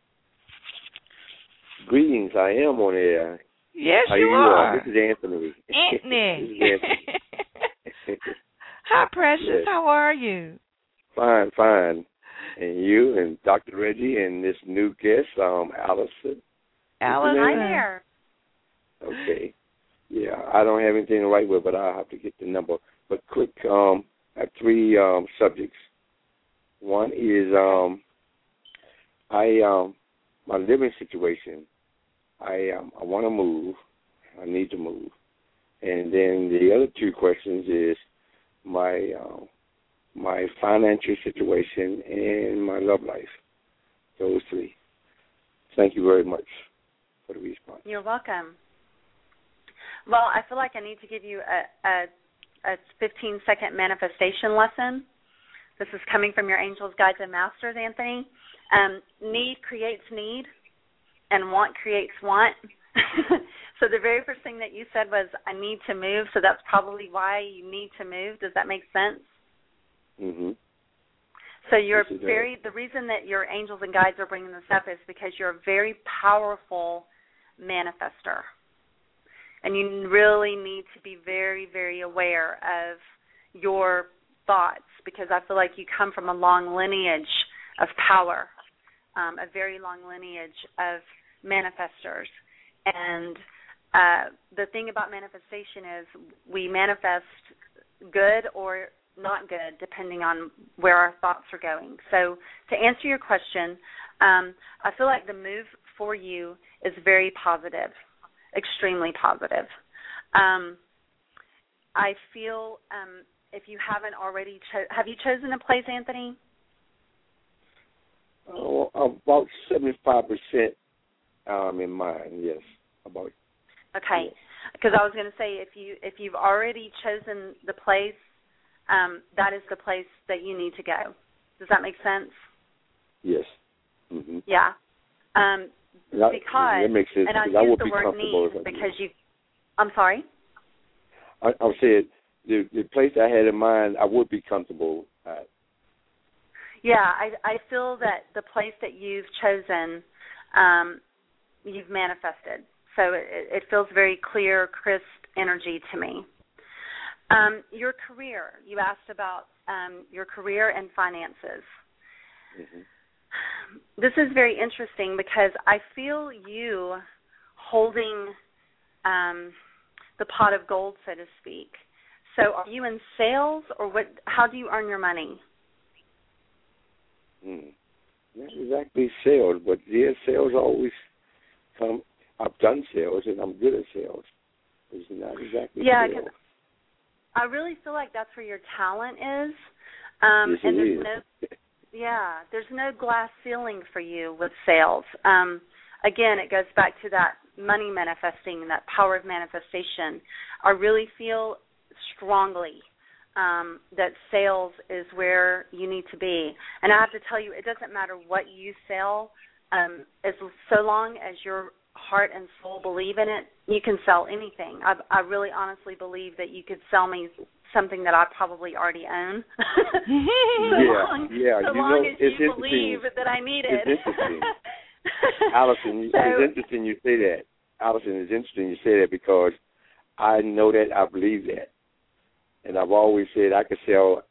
Greetings. I am on the air. Yes, How you are. This is Anthony. Anthony. This is Anthony. Hi, Precious. Yes. How are you? Fine. And you and Dr. Reggie and this new guest, Allison. Allison. Hi there. Okay. Yeah, I don't have anything to write with, but I'll have to get the number. But quick, I have three subjects. One is my living situation. I want to move. I need to move. And then the other two questions is my financial situation and my love life. Those three. Thank you very much for the response. You're welcome. Well, I feel like I need to give you a 15-second manifestation lesson. This is coming from your angels, guides, and masters, Anthony. Need creates need, and want creates want. So the very first thing that you said was, I need to move, so that's probably why you need to move. Does that make sense? Mm-hmm. So the reason that your angels and guides are bringing this up is because you're a very powerful manifester. And you really need to be very, very aware of your thoughts, because I feel like you come from a long lineage of power, a very long lineage of manifestors. And the thing about manifestation is we manifest good or not good depending on where our thoughts are going. So to answer your question, I feel like the move for you is very positive, extremely positive. I feel if you haven't already, have you chosen a place, Anthony? Oh, about 75% in mind, yes. About. Okay, because I was going to say if you've already chosen the place, that is the place that you need to go. Does that make sense? Yes. Mm-hmm. Yeah. Because that makes sense. And I use the word need because you. I'm sorry. I'm saying the place I had in mind, I would be comfortable at. Yeah, I feel that the place that you've chosen, you've manifested. So it feels very clear, crisp energy to me. Your career. You asked about your career and finances. Mm-hmm. This is very interesting because I feel you holding the pot of gold, so to speak. So are you in sales, or what? How do you earn your money? Not exactly sales, but sales always come. I've done sales, and I'm good at sales. It's not exactly sales. I really feel like that's where your talent is. Yes, and it is. There's no glass ceiling for you with sales. Again, it goes back to that money manifesting, that power of manifestation. I really feel strongly that sales is where you need to be. And I have to tell you, it doesn't matter what you sell, as so long as your heart and soul believe in it, you can sell anything. I really honestly believe that you could sell me something that I probably already own. So long as you believe that I need it. It's interesting. Allison, it's interesting you say that. Allison, it's interesting you say that because I know that, I believe that. And I've always said I could sell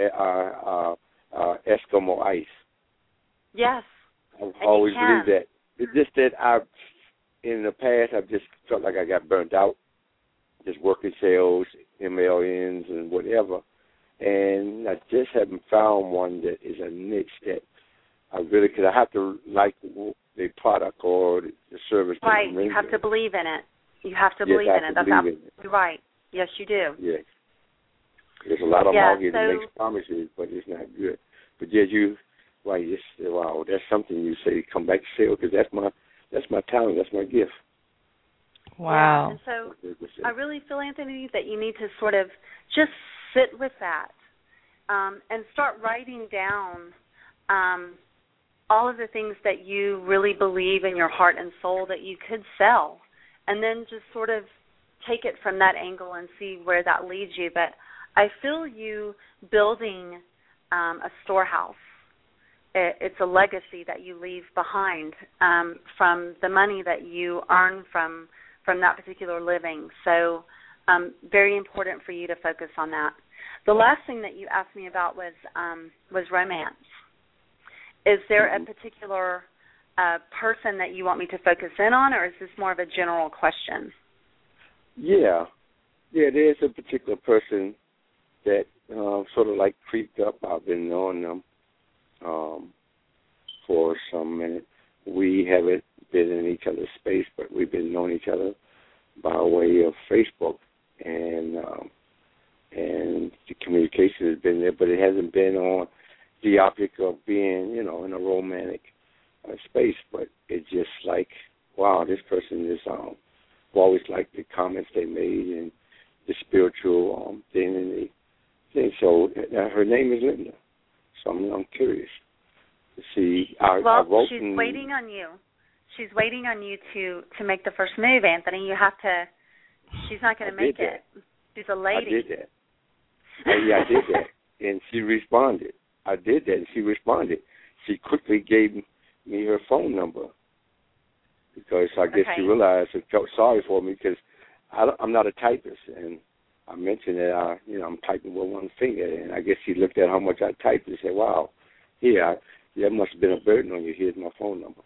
Eskimo ice. Yes. I've always believed that. It's just that in the past, I've just felt like I got burnt out, just working sales, MLNs, and whatever. And I just haven't found one that is a niche that I really, because I have to like the product or the service. Right, you have to believe in it. You have to believe in it. That's absolutely right. Yes, you do. Yes. There's a lot of market that makes promises, but it's not good. But yet wow, that's something you say, come back to sales, because that's my talent, that's my gift. Wow. Yeah, and so I really feel, Anthony, that you need to sort of just sit with that and start writing down all of the things that you really believe in your heart and soul that you could sell, and then just sort of take it from that angle and see where that leads you. But I feel you building a storehouse. It's a legacy that you leave behind from the money that you earn from that particular living. So very important for you to focus on that. The last thing that you asked me about was romance. Is there a particular person that you want me to focus in on, or is this more of a general question? Yeah, there's a particular person that sort of like creeped up. I've been knowing them for some minute. We haven't been in each other's space, but we've been knowing each other by way of Facebook, and the communication has been there, but it hasn't been on the object of being, in a romantic space. But it's just like, wow, this person is. I've always liked the comments they made and the spiritual thing and the thing. So her name is Linda. So I'm curious to see. She's waiting on you. She's waiting on you to make the first move, Anthony. You have to. She's not going to make it. She's a lady. I did that. I did that, and she responded. I did that, and she responded. She quickly gave me her phone number because I guess she realized and felt sorry for me because I'm not a typist, and I mentioned that I'm typing with one finger, and I guess she looked at how much I typed and said, "Wow, that must have been a burden on you. Here's my phone number."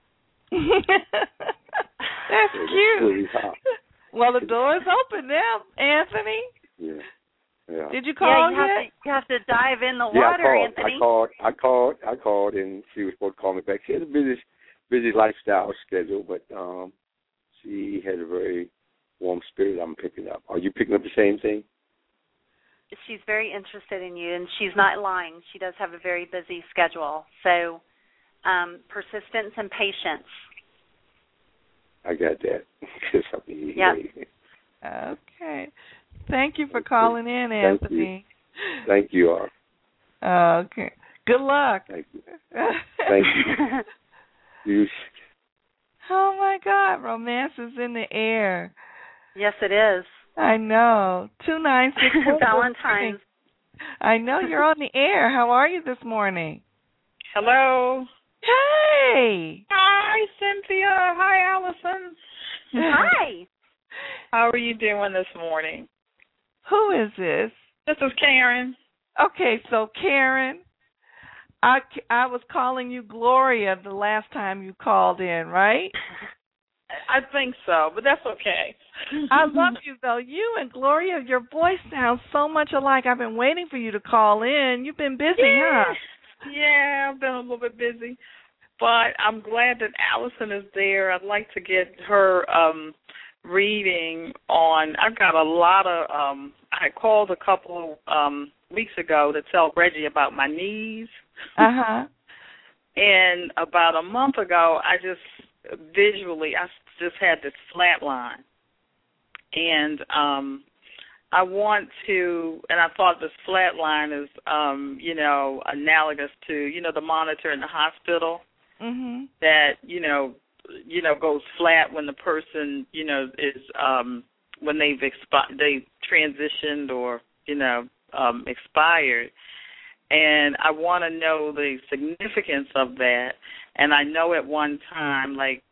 That's cute. Really well, the door is open now, Anthony. Yeah. Did you call yet? You have to dive in the water, Anthony. I called, and she was supposed to call me back. She has a busy lifestyle schedule, but she has a very warm spirit. I'm picking up. Are you picking up the same thing? She's very interested in you, and she's not lying. She does have a very busy schedule. So persistence and patience. I got that. Okay. Thank you for calling in, Anthony. Thank you all. Okay. Good luck. Thank you. Thank you. Oh, my God. Romance is in the air. Yes, it is. I know. 296 Valentine's. I know. You're on the air. How are you this morning? Hello. Hey. Hi, Cynthia. Hi, Allison. Hi. How are you doing this morning? Who is this? This is Karen. Okay, so Karen, I was calling you Gloria the last time you called in, right? I think so, but that's okay. I love you, though. You and Gloria, your voice sounds so much alike. I've been waiting for you to call in. You've been busy, huh? Yeah, I've been a little bit busy. But I'm glad that Allison is there. I'd like to get her reading on. I've got a lot of, I called a couple weeks ago to tell Reggie about my knees. Uh-huh. And about a month ago, I just had this flat line. And I want to, and I thought this flat line is, analogous to, the monitor in the hospital. Mm-hmm. That goes flat when the person is when they've transitioned or expired, and I want to know the significance of that. And I know at one time,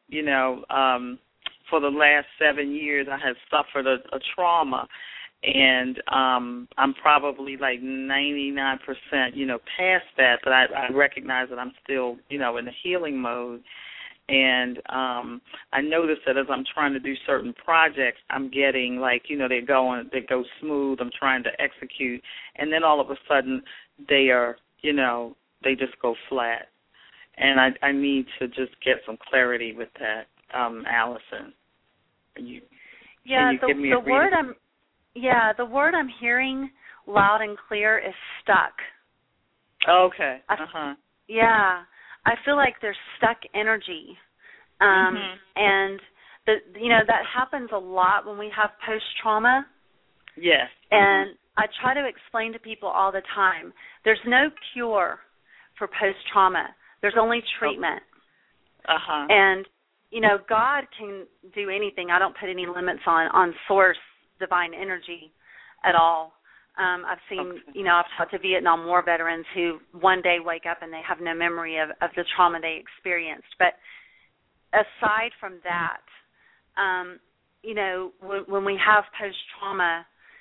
for the last 7 years, I have suffered a trauma. And I'm probably like 99%, past that, but I recognize that I'm still, in the healing mode. And I notice that as I'm trying to do certain projects, I'm getting they go smooth. I'm trying to execute, and then all of a sudden they are, they just go flat. And I need to just get some clarity with that, Allison. Can you give me a reading? The word I'm hearing loud and clear is stuck. Okay. Yeah. I feel like there's stuck energy. And that happens a lot when we have post-trauma. Yes. And I try to explain to people all the time, there's no cure for post-trauma. There's only treatment. And, God can do anything. I don't put any limits on source divine energy at all. I've seen, I've talked to Vietnam War veterans who one day wake up and they have no memory of the trauma they experienced. But aside from that, when we have post-trauma,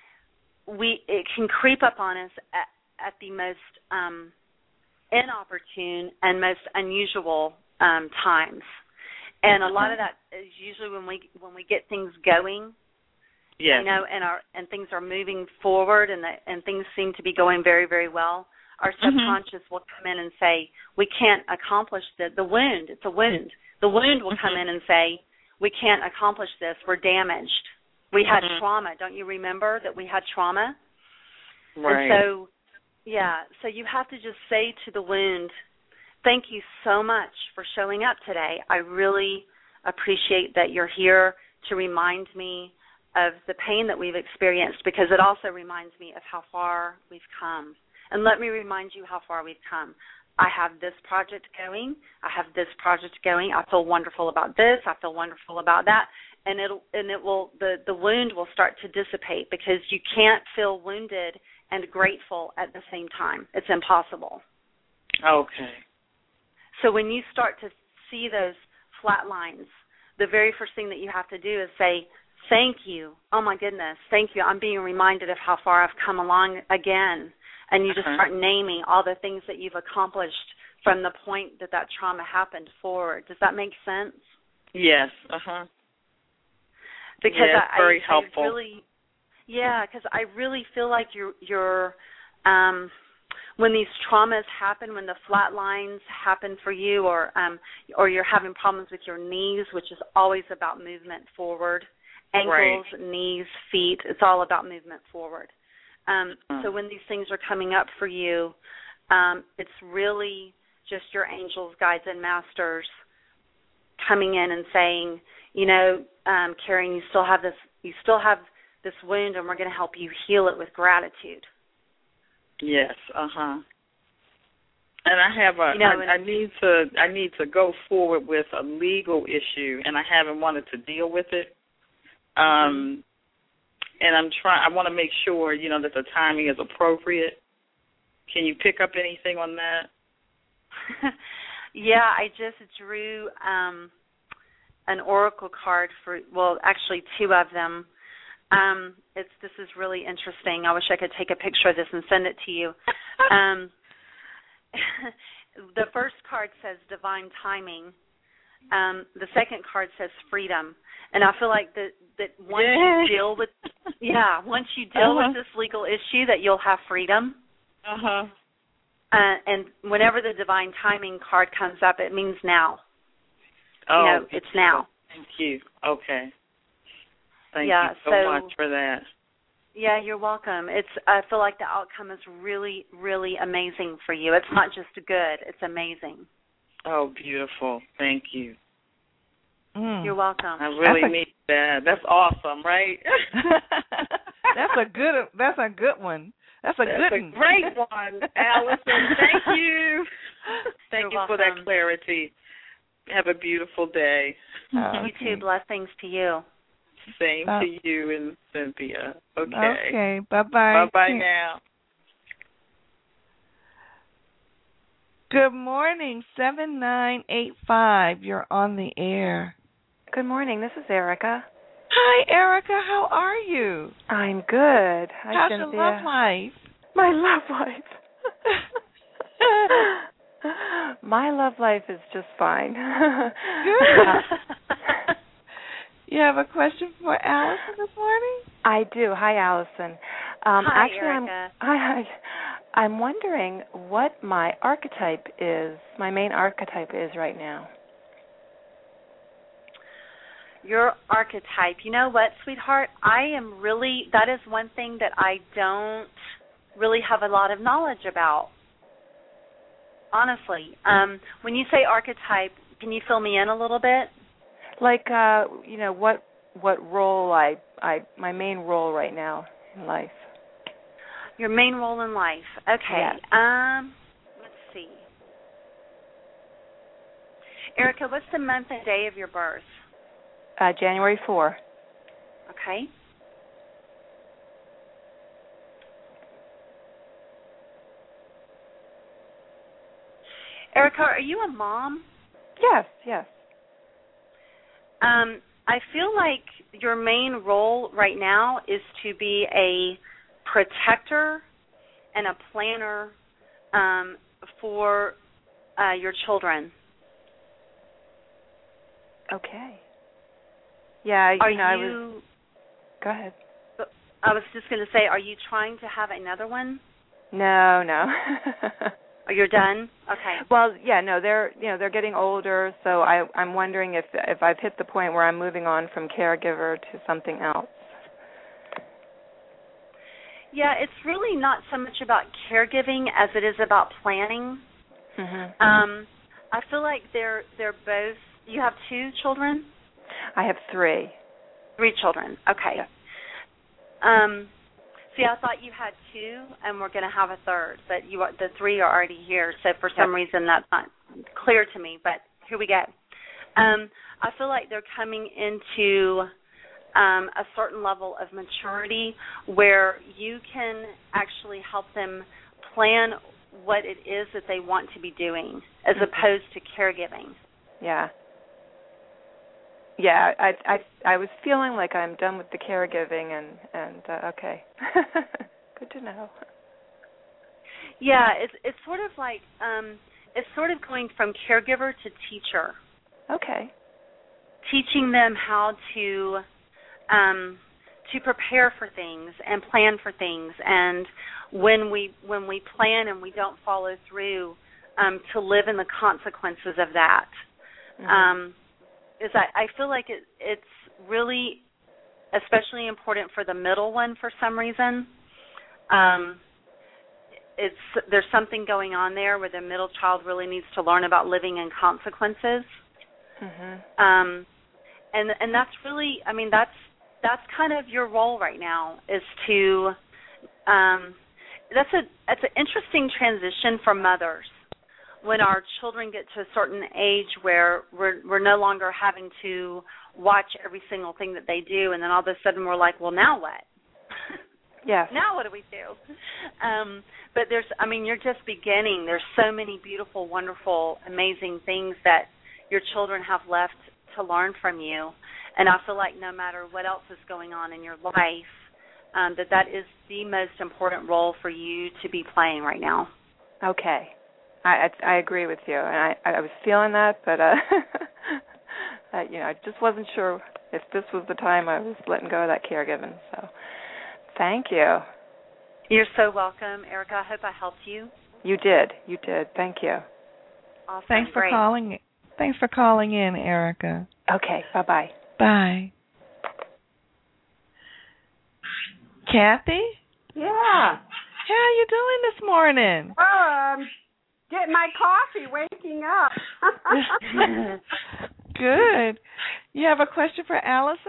it can creep up on us at the most inopportune and most unusual times. And a lot of that is usually when we get things going. Yes. And things are moving forward, and things seem to be going very, very well. Our subconscious will come in and say, we can't accomplish the wound. It's a wound. The wound will come in and say, we can't accomplish this. We're damaged. We had trauma. Don't you remember that we had trauma? Right. And so you have to just say to the wound, thank you so much for showing up today. I really appreciate that you're here to remind me of the pain that we've experienced, because it also reminds me of how far we've come. And let me remind you how far we've come. I have this project going. I have this project going. I feel wonderful about this. I feel wonderful about that. And the wound will start to dissipate, because you can't feel wounded and grateful at the same time. It's impossible. Okay. So when you start to see those flat lines, the very first thing that you have to do is say, thank you. Oh, my goodness. Thank you. I'm being reminded of how far I've come along again. And you just start naming all the things that you've accomplished from the point that trauma happened forward. Does that make sense? Yes. Because very helpful. Because I really feel like you're when these traumas happen, when the flat lines happen for you, or you're having problems with your knees, which is always about movement forward. Ankles, knees, feet, it's all about movement forward. So when these things are coming up for you, it's really just your angels, guides, and masters coming in and saying, Karen, you still have this wound, and we're going to help you heal it with gratitude. Yes, And I have I need to go forward with a legal issue, and I haven't wanted to deal with it. And I want to make sure, that the timing is appropriate. Can you pick up anything on that? I just drew an oracle card for, well, actually two of them. This is really interesting. I wish I could take a picture of this and send it to you. The first card says divine timing. The second card says freedom. And I feel like that once you deal with with this legal issue, that you'll have freedom. And whenever the divine timing card comes up, it means now. Oh, it's now. Thank you. Okay. Thank you so much for that. Yeah, you're welcome. I feel like the outcome is really, really amazing for you. It's not just good; it's amazing. Oh, beautiful. Thank you. You're welcome. I really need that. That's awesome, right? That's a good one. That's a great one, Allison. Thank you. Thank you for that clarity. Have a beautiful day. You too. Blessings to you. Same to you and Cynthia. Okay. Okay. Bye-bye. Bye-bye now. Good morning, 7985. You're on the air. Good morning. This is Erica. Hi, Erica. How are you? I'm good. How's your love life? My love life. My love life is just fine. Good. You have a question for Allison this morning? I do. Hi, Allison. Hi, actually, Erica. I'm wondering what my archetype is, my main archetype is right now. Your archetype. You know what, sweetheart? That is one thing that I don't really have a lot of knowledge about, honestly. When you say archetype, can you fill me in a little bit? Like, what role my main role right now in life. Your main role in life. Okay. Yes. Let's see. Erica, what's the month and day of your birth? January 4. Okay. Erica, are you a mom? Yes. I feel like your main role right now is to be a protector and a planner for your children. Okay. Yeah, Go ahead. I was just going to say, are you trying to have another one? No. Oh, you're done? Okay. Well, yeah, no, they're getting older, so I'm wondering if I've hit the point where I'm moving on from caregiver to something else. Yeah, it's really not so much about caregiving as it is about planning. Mm-hmm. I feel like they're both. You have 2 children? I have 3. 3 children. Okay. Yeah. See, I thought you had 2, and we're going to have a third, but the 3 are already here. So for some reason that's not clear to me. But here we go. I feel like they're coming into a certain level of maturity where you can actually help them plan what it is that they want to be doing, as opposed to caregiving. Yeah. Yeah, I was feeling like I'm done with the caregiving, and okay, good to know. Yeah, it's sort of like it's sort of going from caregiver to teacher. Okay. Teaching them how to prepare for things and plan for things, and when we plan and we don't follow through, to live in the consequences of that. Mm-hmm. I feel like it's really especially important for the middle one for some reason. There's something going on there where the middle child really needs to learn about living in consequences. Mm-hmm. And that's really, that's kind of your role right now, is to that's an interesting transition for mothers. When our children get to a certain age where we're no longer having to watch every single thing that they do, and then all of a sudden we're like, well, now what? Yes. Now what do we do? But you're just beginning. There's so many beautiful, wonderful, amazing things that your children have left to learn from you. And I feel like no matter what else is going on in your life, that is the most important role for you to be playing right now. Okay. I agree with you, and I was feeling that, but I just wasn't sure if this was the time I was letting go of that caregiving. So, thank you. You're so welcome, Erica. I hope I helped you. You did. Thank you. Awesome. Thanks for calling. Thanks for calling in, Erica. Okay. Bye-bye. Bye. Kathy? Yeah. How are you doing this morning? Getting my coffee, waking up. Good. You have a question for Allison?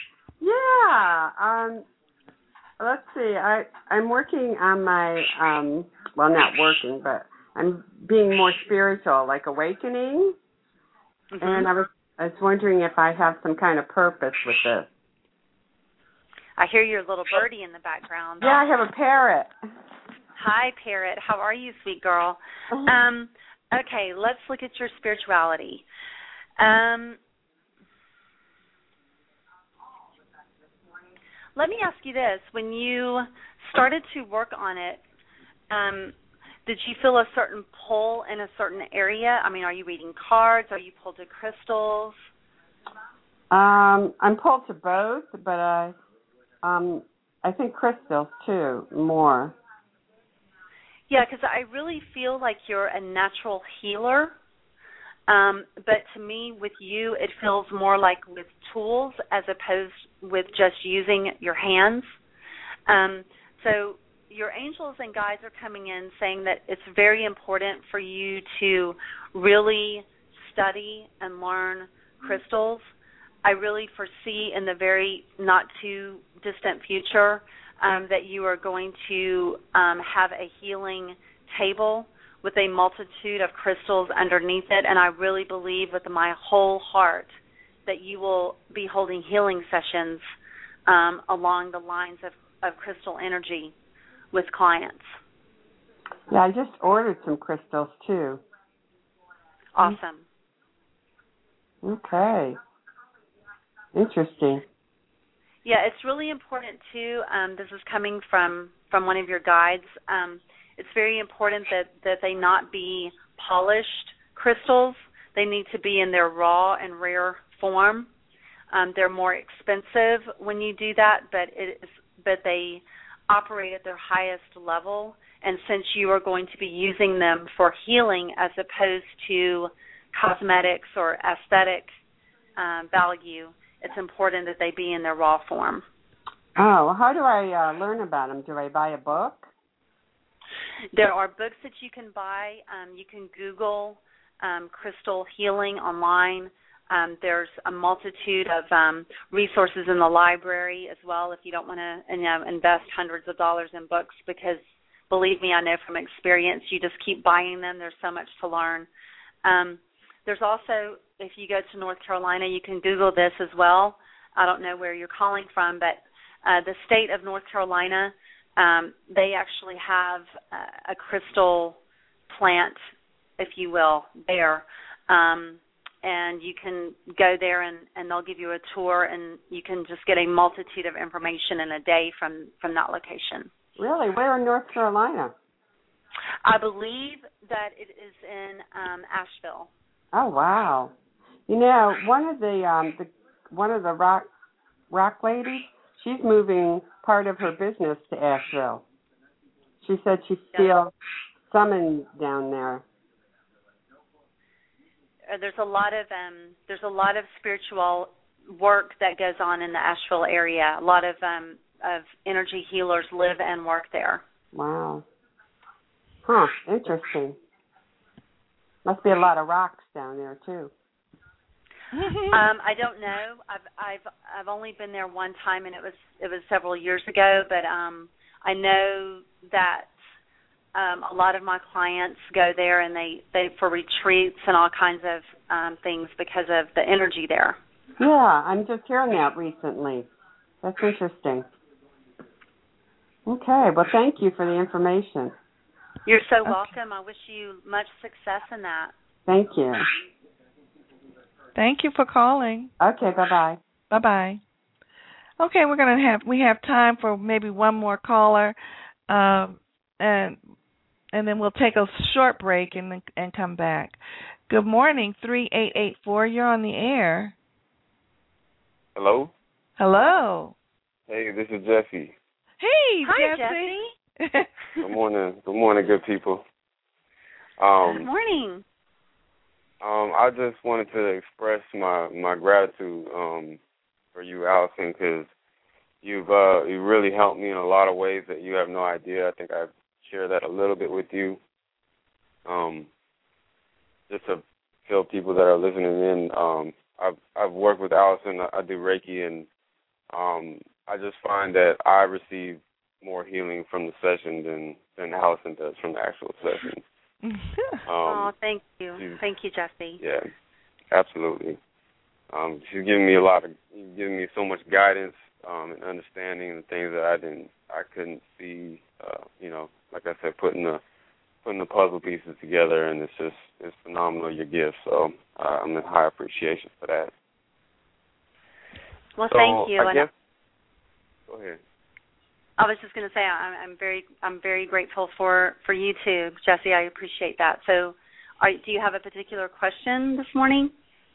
Yeah. Let's see. I'm working on my well, not working, but I'm being more spiritual, like awakening. Mm-hmm. And I was wondering if I have some kind of purpose with this. I hear your little birdie in the background. Yeah, I have a parrot. Hi, Parrot. How are you, sweet girl? Okay, let's look at your spirituality. Let me ask you this. When you started to work on it, did you feel a certain pull in a certain area? I mean, are you reading cards? Are you pulled to crystals? I'm pulled to both, but I think crystals, too, more. Yeah, because I really feel like you're a natural healer. But to me, with you, it feels more like with tools as opposed with just using your hands. So your angels and guides are coming in saying that it's very important for you to really study and learn crystals. I really foresee in the very not too distant future that you are going to have a healing table with a multitude of crystals underneath it, and I really believe with my whole heart that you will be holding healing sessions along the lines of crystal energy with clients. Yeah, I just ordered some crystals, too. Awesome. Okay. Interesting. Yeah, it's really important, too. This is coming from one of your guides. It's very important that they not be polished crystals. They need to be in their raw and rare form. They're more expensive when you do that, but they operate at their highest level. And since you are going to be using them for healing as opposed to cosmetics or aesthetic value, it's important that they be in their raw form. Oh, well, how do I learn about them? Do I buy a book? There are books that you can buy. You can Google crystal healing online. There's a multitude of resources in the library as well if you don't want to invest hundreds of dollars in books, because believe me, I know from experience, you just keep buying them. There's so much to learn. There's also, if you go to North Carolina, you can Google this as well. I don't know where you're calling from, but the state of North Carolina, they actually have a crystal plant, if you will, there. And you can go there and they'll give you a tour, and you can just get a multitude of information in a day from that location. Really? Where in North Carolina? I believe that it is in Asheville. Oh, wow. You know, one of the rock ladies, she's moving part of her business to Asheville. She said she feels summoned down there. There's a lot of spiritual work that goes on in the Asheville area. A lot of energy healers live and work there. Wow. Huh, interesting. Must be a lot of rocks down there too. I don't know. I've only been there one time, and it was several years ago. But I know that a lot of my clients go there, and they for retreats and all kinds of things because of the energy there. Yeah, I'm just hearing that recently. That's interesting. Okay, well, thank you for the information. You're so welcome. I wish you much success in that. Thank you. Thank you for calling. Okay, bye-bye. Bye-bye. Okay, we have time for maybe one more caller, and then we'll take a short break and come back. Good morning, 3884. You're on the air. Hello. Hello. Hey, this is Jesse. Hey, Hi, Jesse. Good morning. Good morning, good people. Good morning. I just wanted to express my gratitude for you, Allison, because you really helped me in a lot of ways that you have no idea. I think I've shared that a little bit with you. Just to fill people that are listening in, I've worked with Allison. I do Reiki, and I just find that I receive more healing from the session than Allison does from the actual session. Thank you. Thank you, Jesse. Yeah, absolutely. She's giving me so much guidance and understanding and things that I couldn't see. Like I said, putting the puzzle pieces together, and it's phenomenal, your gift. So I'm in high appreciation for that. Well, thank you. Go ahead. I was just going to say I'm very grateful for you too, Jesse. I appreciate that. So, do you have a particular question this morning?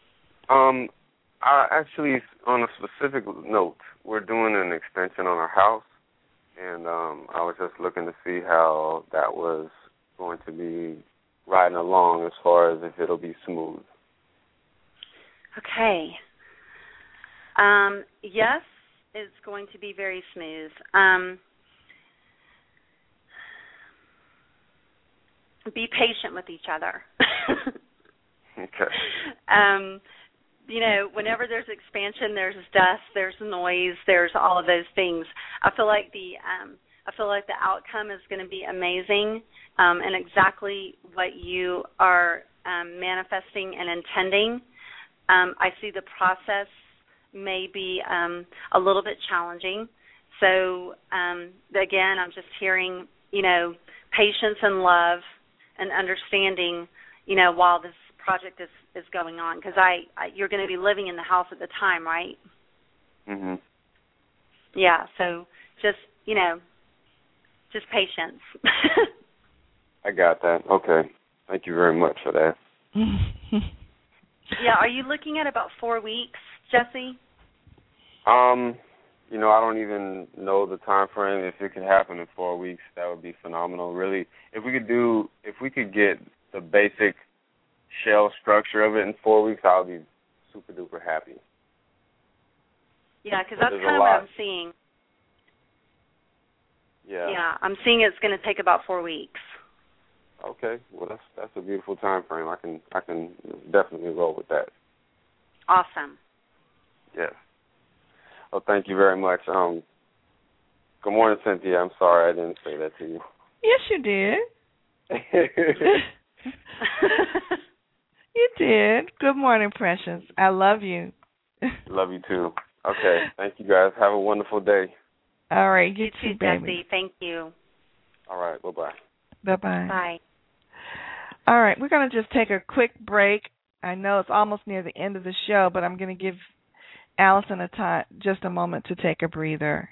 Actually, on a specific note, we're doing an extension on our house, and I was just looking to see how that was going to be riding along as far as if it'll be smooth. Okay. Yes, it's going to be very smooth. Be patient with each other. Okay. Whenever there's expansion, there's dust, there's noise, there's all of those things. I feel like the outcome is going to be amazing, and exactly what you are manifesting and intending. I see the process may be a little bit challenging. So, again, I'm just hearing, patience and love and understanding, while this project is going on. Because you're going to be living in the house at the time, right? Mm-hmm. Yeah, so just patience. I got that. Okay. Thank you very much for that. Yeah, are you looking at about 4 weeks, Jesse? I don't even know the time frame. If it could happen in 4 weeks, that would be phenomenal. Really, if we could get the basic shell structure of it in 4 weeks, I'll be super duper happy. Yeah, because that's kind of what I'm seeing. Yeah. Yeah, I'm seeing it's going to take about 4 weeks. Okay, well that's a beautiful time frame. I can definitely roll with that. Awesome. Yes. Well, thank you very much. Good morning, Cynthia. I'm sorry I didn't say that to you. Yes, you did. You did. Good morning, Precious. I love you. Love you too. Okay. Thank you, guys. Have a wonderful day. All right. You too, baby. Jesse. Thank you. All right. Bye-bye. Bye-bye. Bye. All right. We're going to just take a quick break. I know it's almost near the end of the show, but I'm going to give Allison just a moment to take a breather.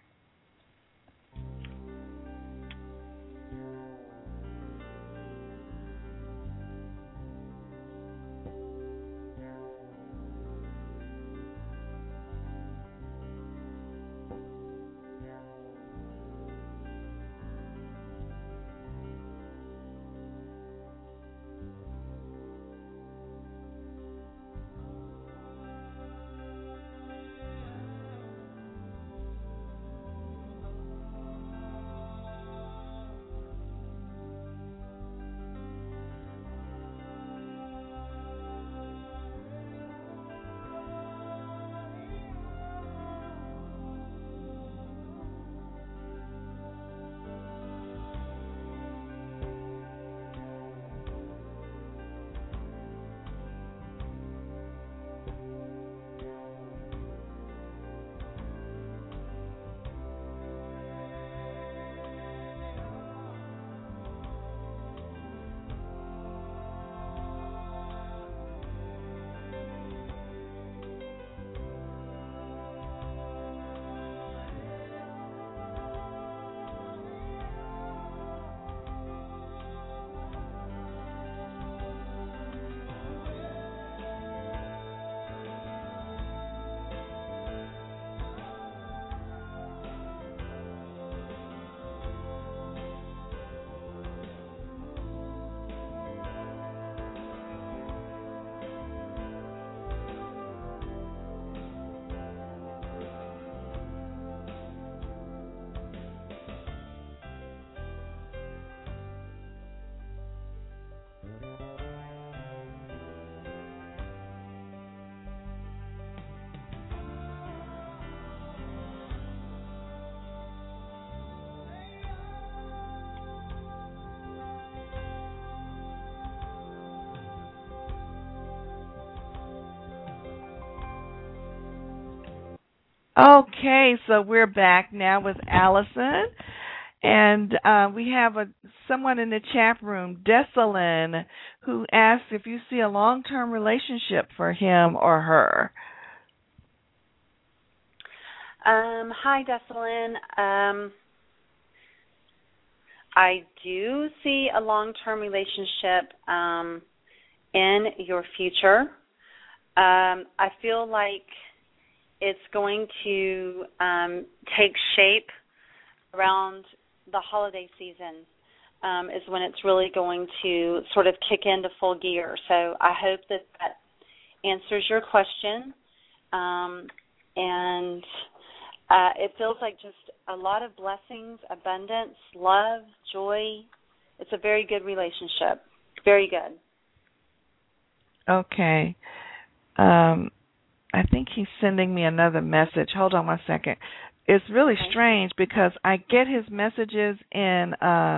Okay, so we're back now with Allison, and we have someone in the chat room, Desalin, who asks if you see a long-term relationship for him or her. Hi, Desalin. I do see a long-term relationship in your future. I feel like it's going to take shape around the holiday season is when it's really going to sort of kick into full gear. So I hope that answers your question. And it feels like just a lot of blessings, abundance, love, joy. It's a very good relationship. Very good. Okay. I think he's sending me another message. Hold on one second. It's really strange because I get his messages in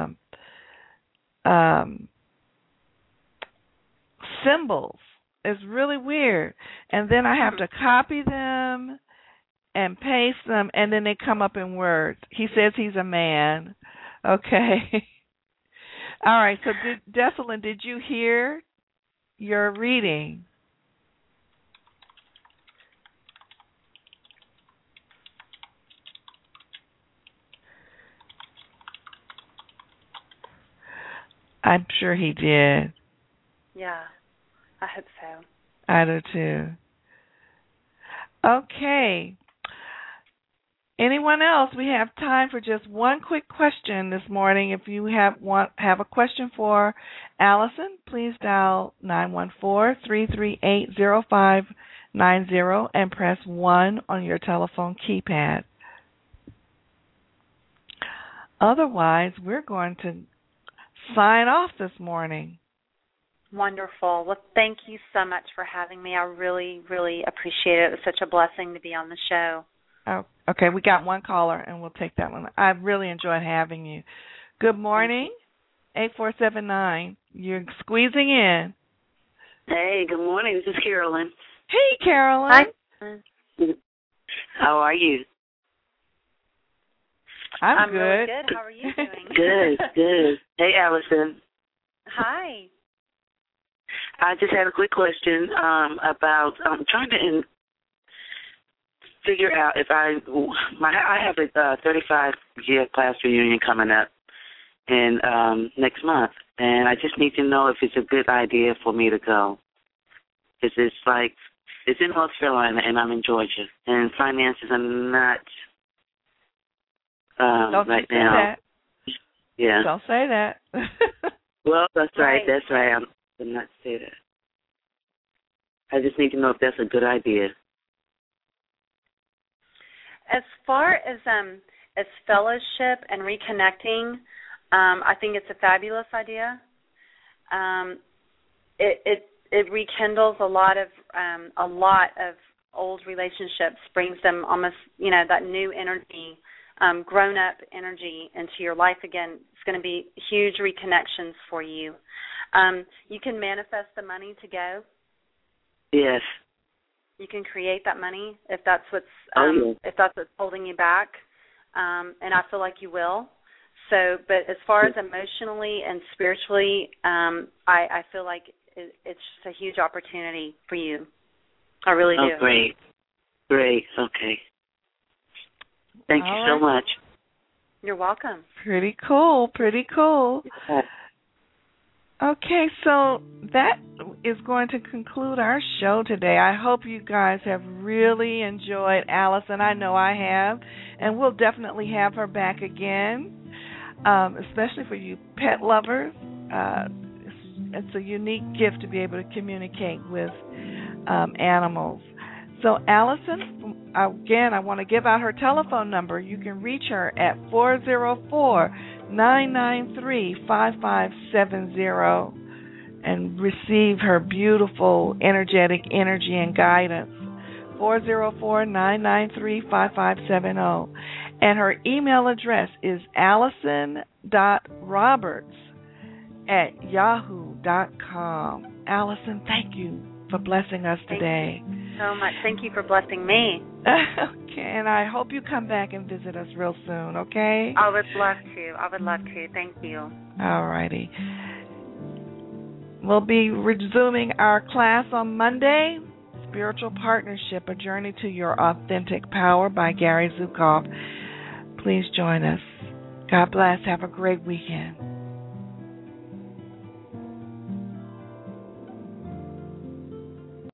symbols. It's really weird. And then I have to copy them and paste them, and then they come up in words. He says he's a man. Okay. All right. So, Desalin, did you hear your reading? I'm sure he did. Yeah, I hope so. I do too. Okay. Anyone else? We have time for just one quick question this morning. If you have a question for Allison, please dial 914-338-0590 and press 1 on your telephone keypad. Otherwise, we're going to sign off this morning. Wonderful. Well, thank you so much for having me. I really, really appreciate it. It was such a blessing to be on the show. Oh, okay, we got one caller, and we'll take that one. I really enjoyed having you. Good morning, 8479. You're squeezing in. Hey, good morning. This is Carolyn. Hey, Carolyn. Hi. How are you? I'm really good. How are you doing? Good. Hey, Allison. Hi. I just had a quick question about trying to figure out if I have a 35-year class reunion coming up in next month, and I just need to know if it's a good idea for me to go. It's in North Carolina, and I'm in Georgia, and finances are not right now. That. Yeah. Don't say that. Well, that's right. That's right. I'm not say that. I just need to know if that's a good idea. As far as fellowship and reconnecting, I think it's a fabulous idea. It rekindles a lot of old relationships, brings them almost that new energy, grown up energy into your life again. It's going to be huge reconnections for you. You can manifest the money to go. Yes. You can create that money if that's what's holding you back, and I feel like you will. So, but as far as emotionally and spiritually, I feel like it's just a huge opportunity for you. I really do. Oh, great. Okay. Thank you so much. You're welcome. Pretty cool. Okay, so that is going to conclude our show today. I hope you guys have really enjoyed Allison. I know I have, and we'll definitely have her back again, especially for you pet lovers. It's a unique gift to be able to communicate with animals. So, Allison, again, I want to give out her telephone number. You can reach her at 404-993-5570 and receive her beautiful energetic energy and guidance. 404-993-5570. And her email address is allison.roberts@yahoo.com. Allison, thank you for blessing us today. so much. Thank you for blessing me. Okay, and I hope you come back and visit us real soon, okay? I would love to. Thank you. All righty. We'll be resuming our class on Monday, Spiritual Partnership, A Journey to Your Authentic Power by Gary Zukav. Please join us. God bless. Have a great weekend.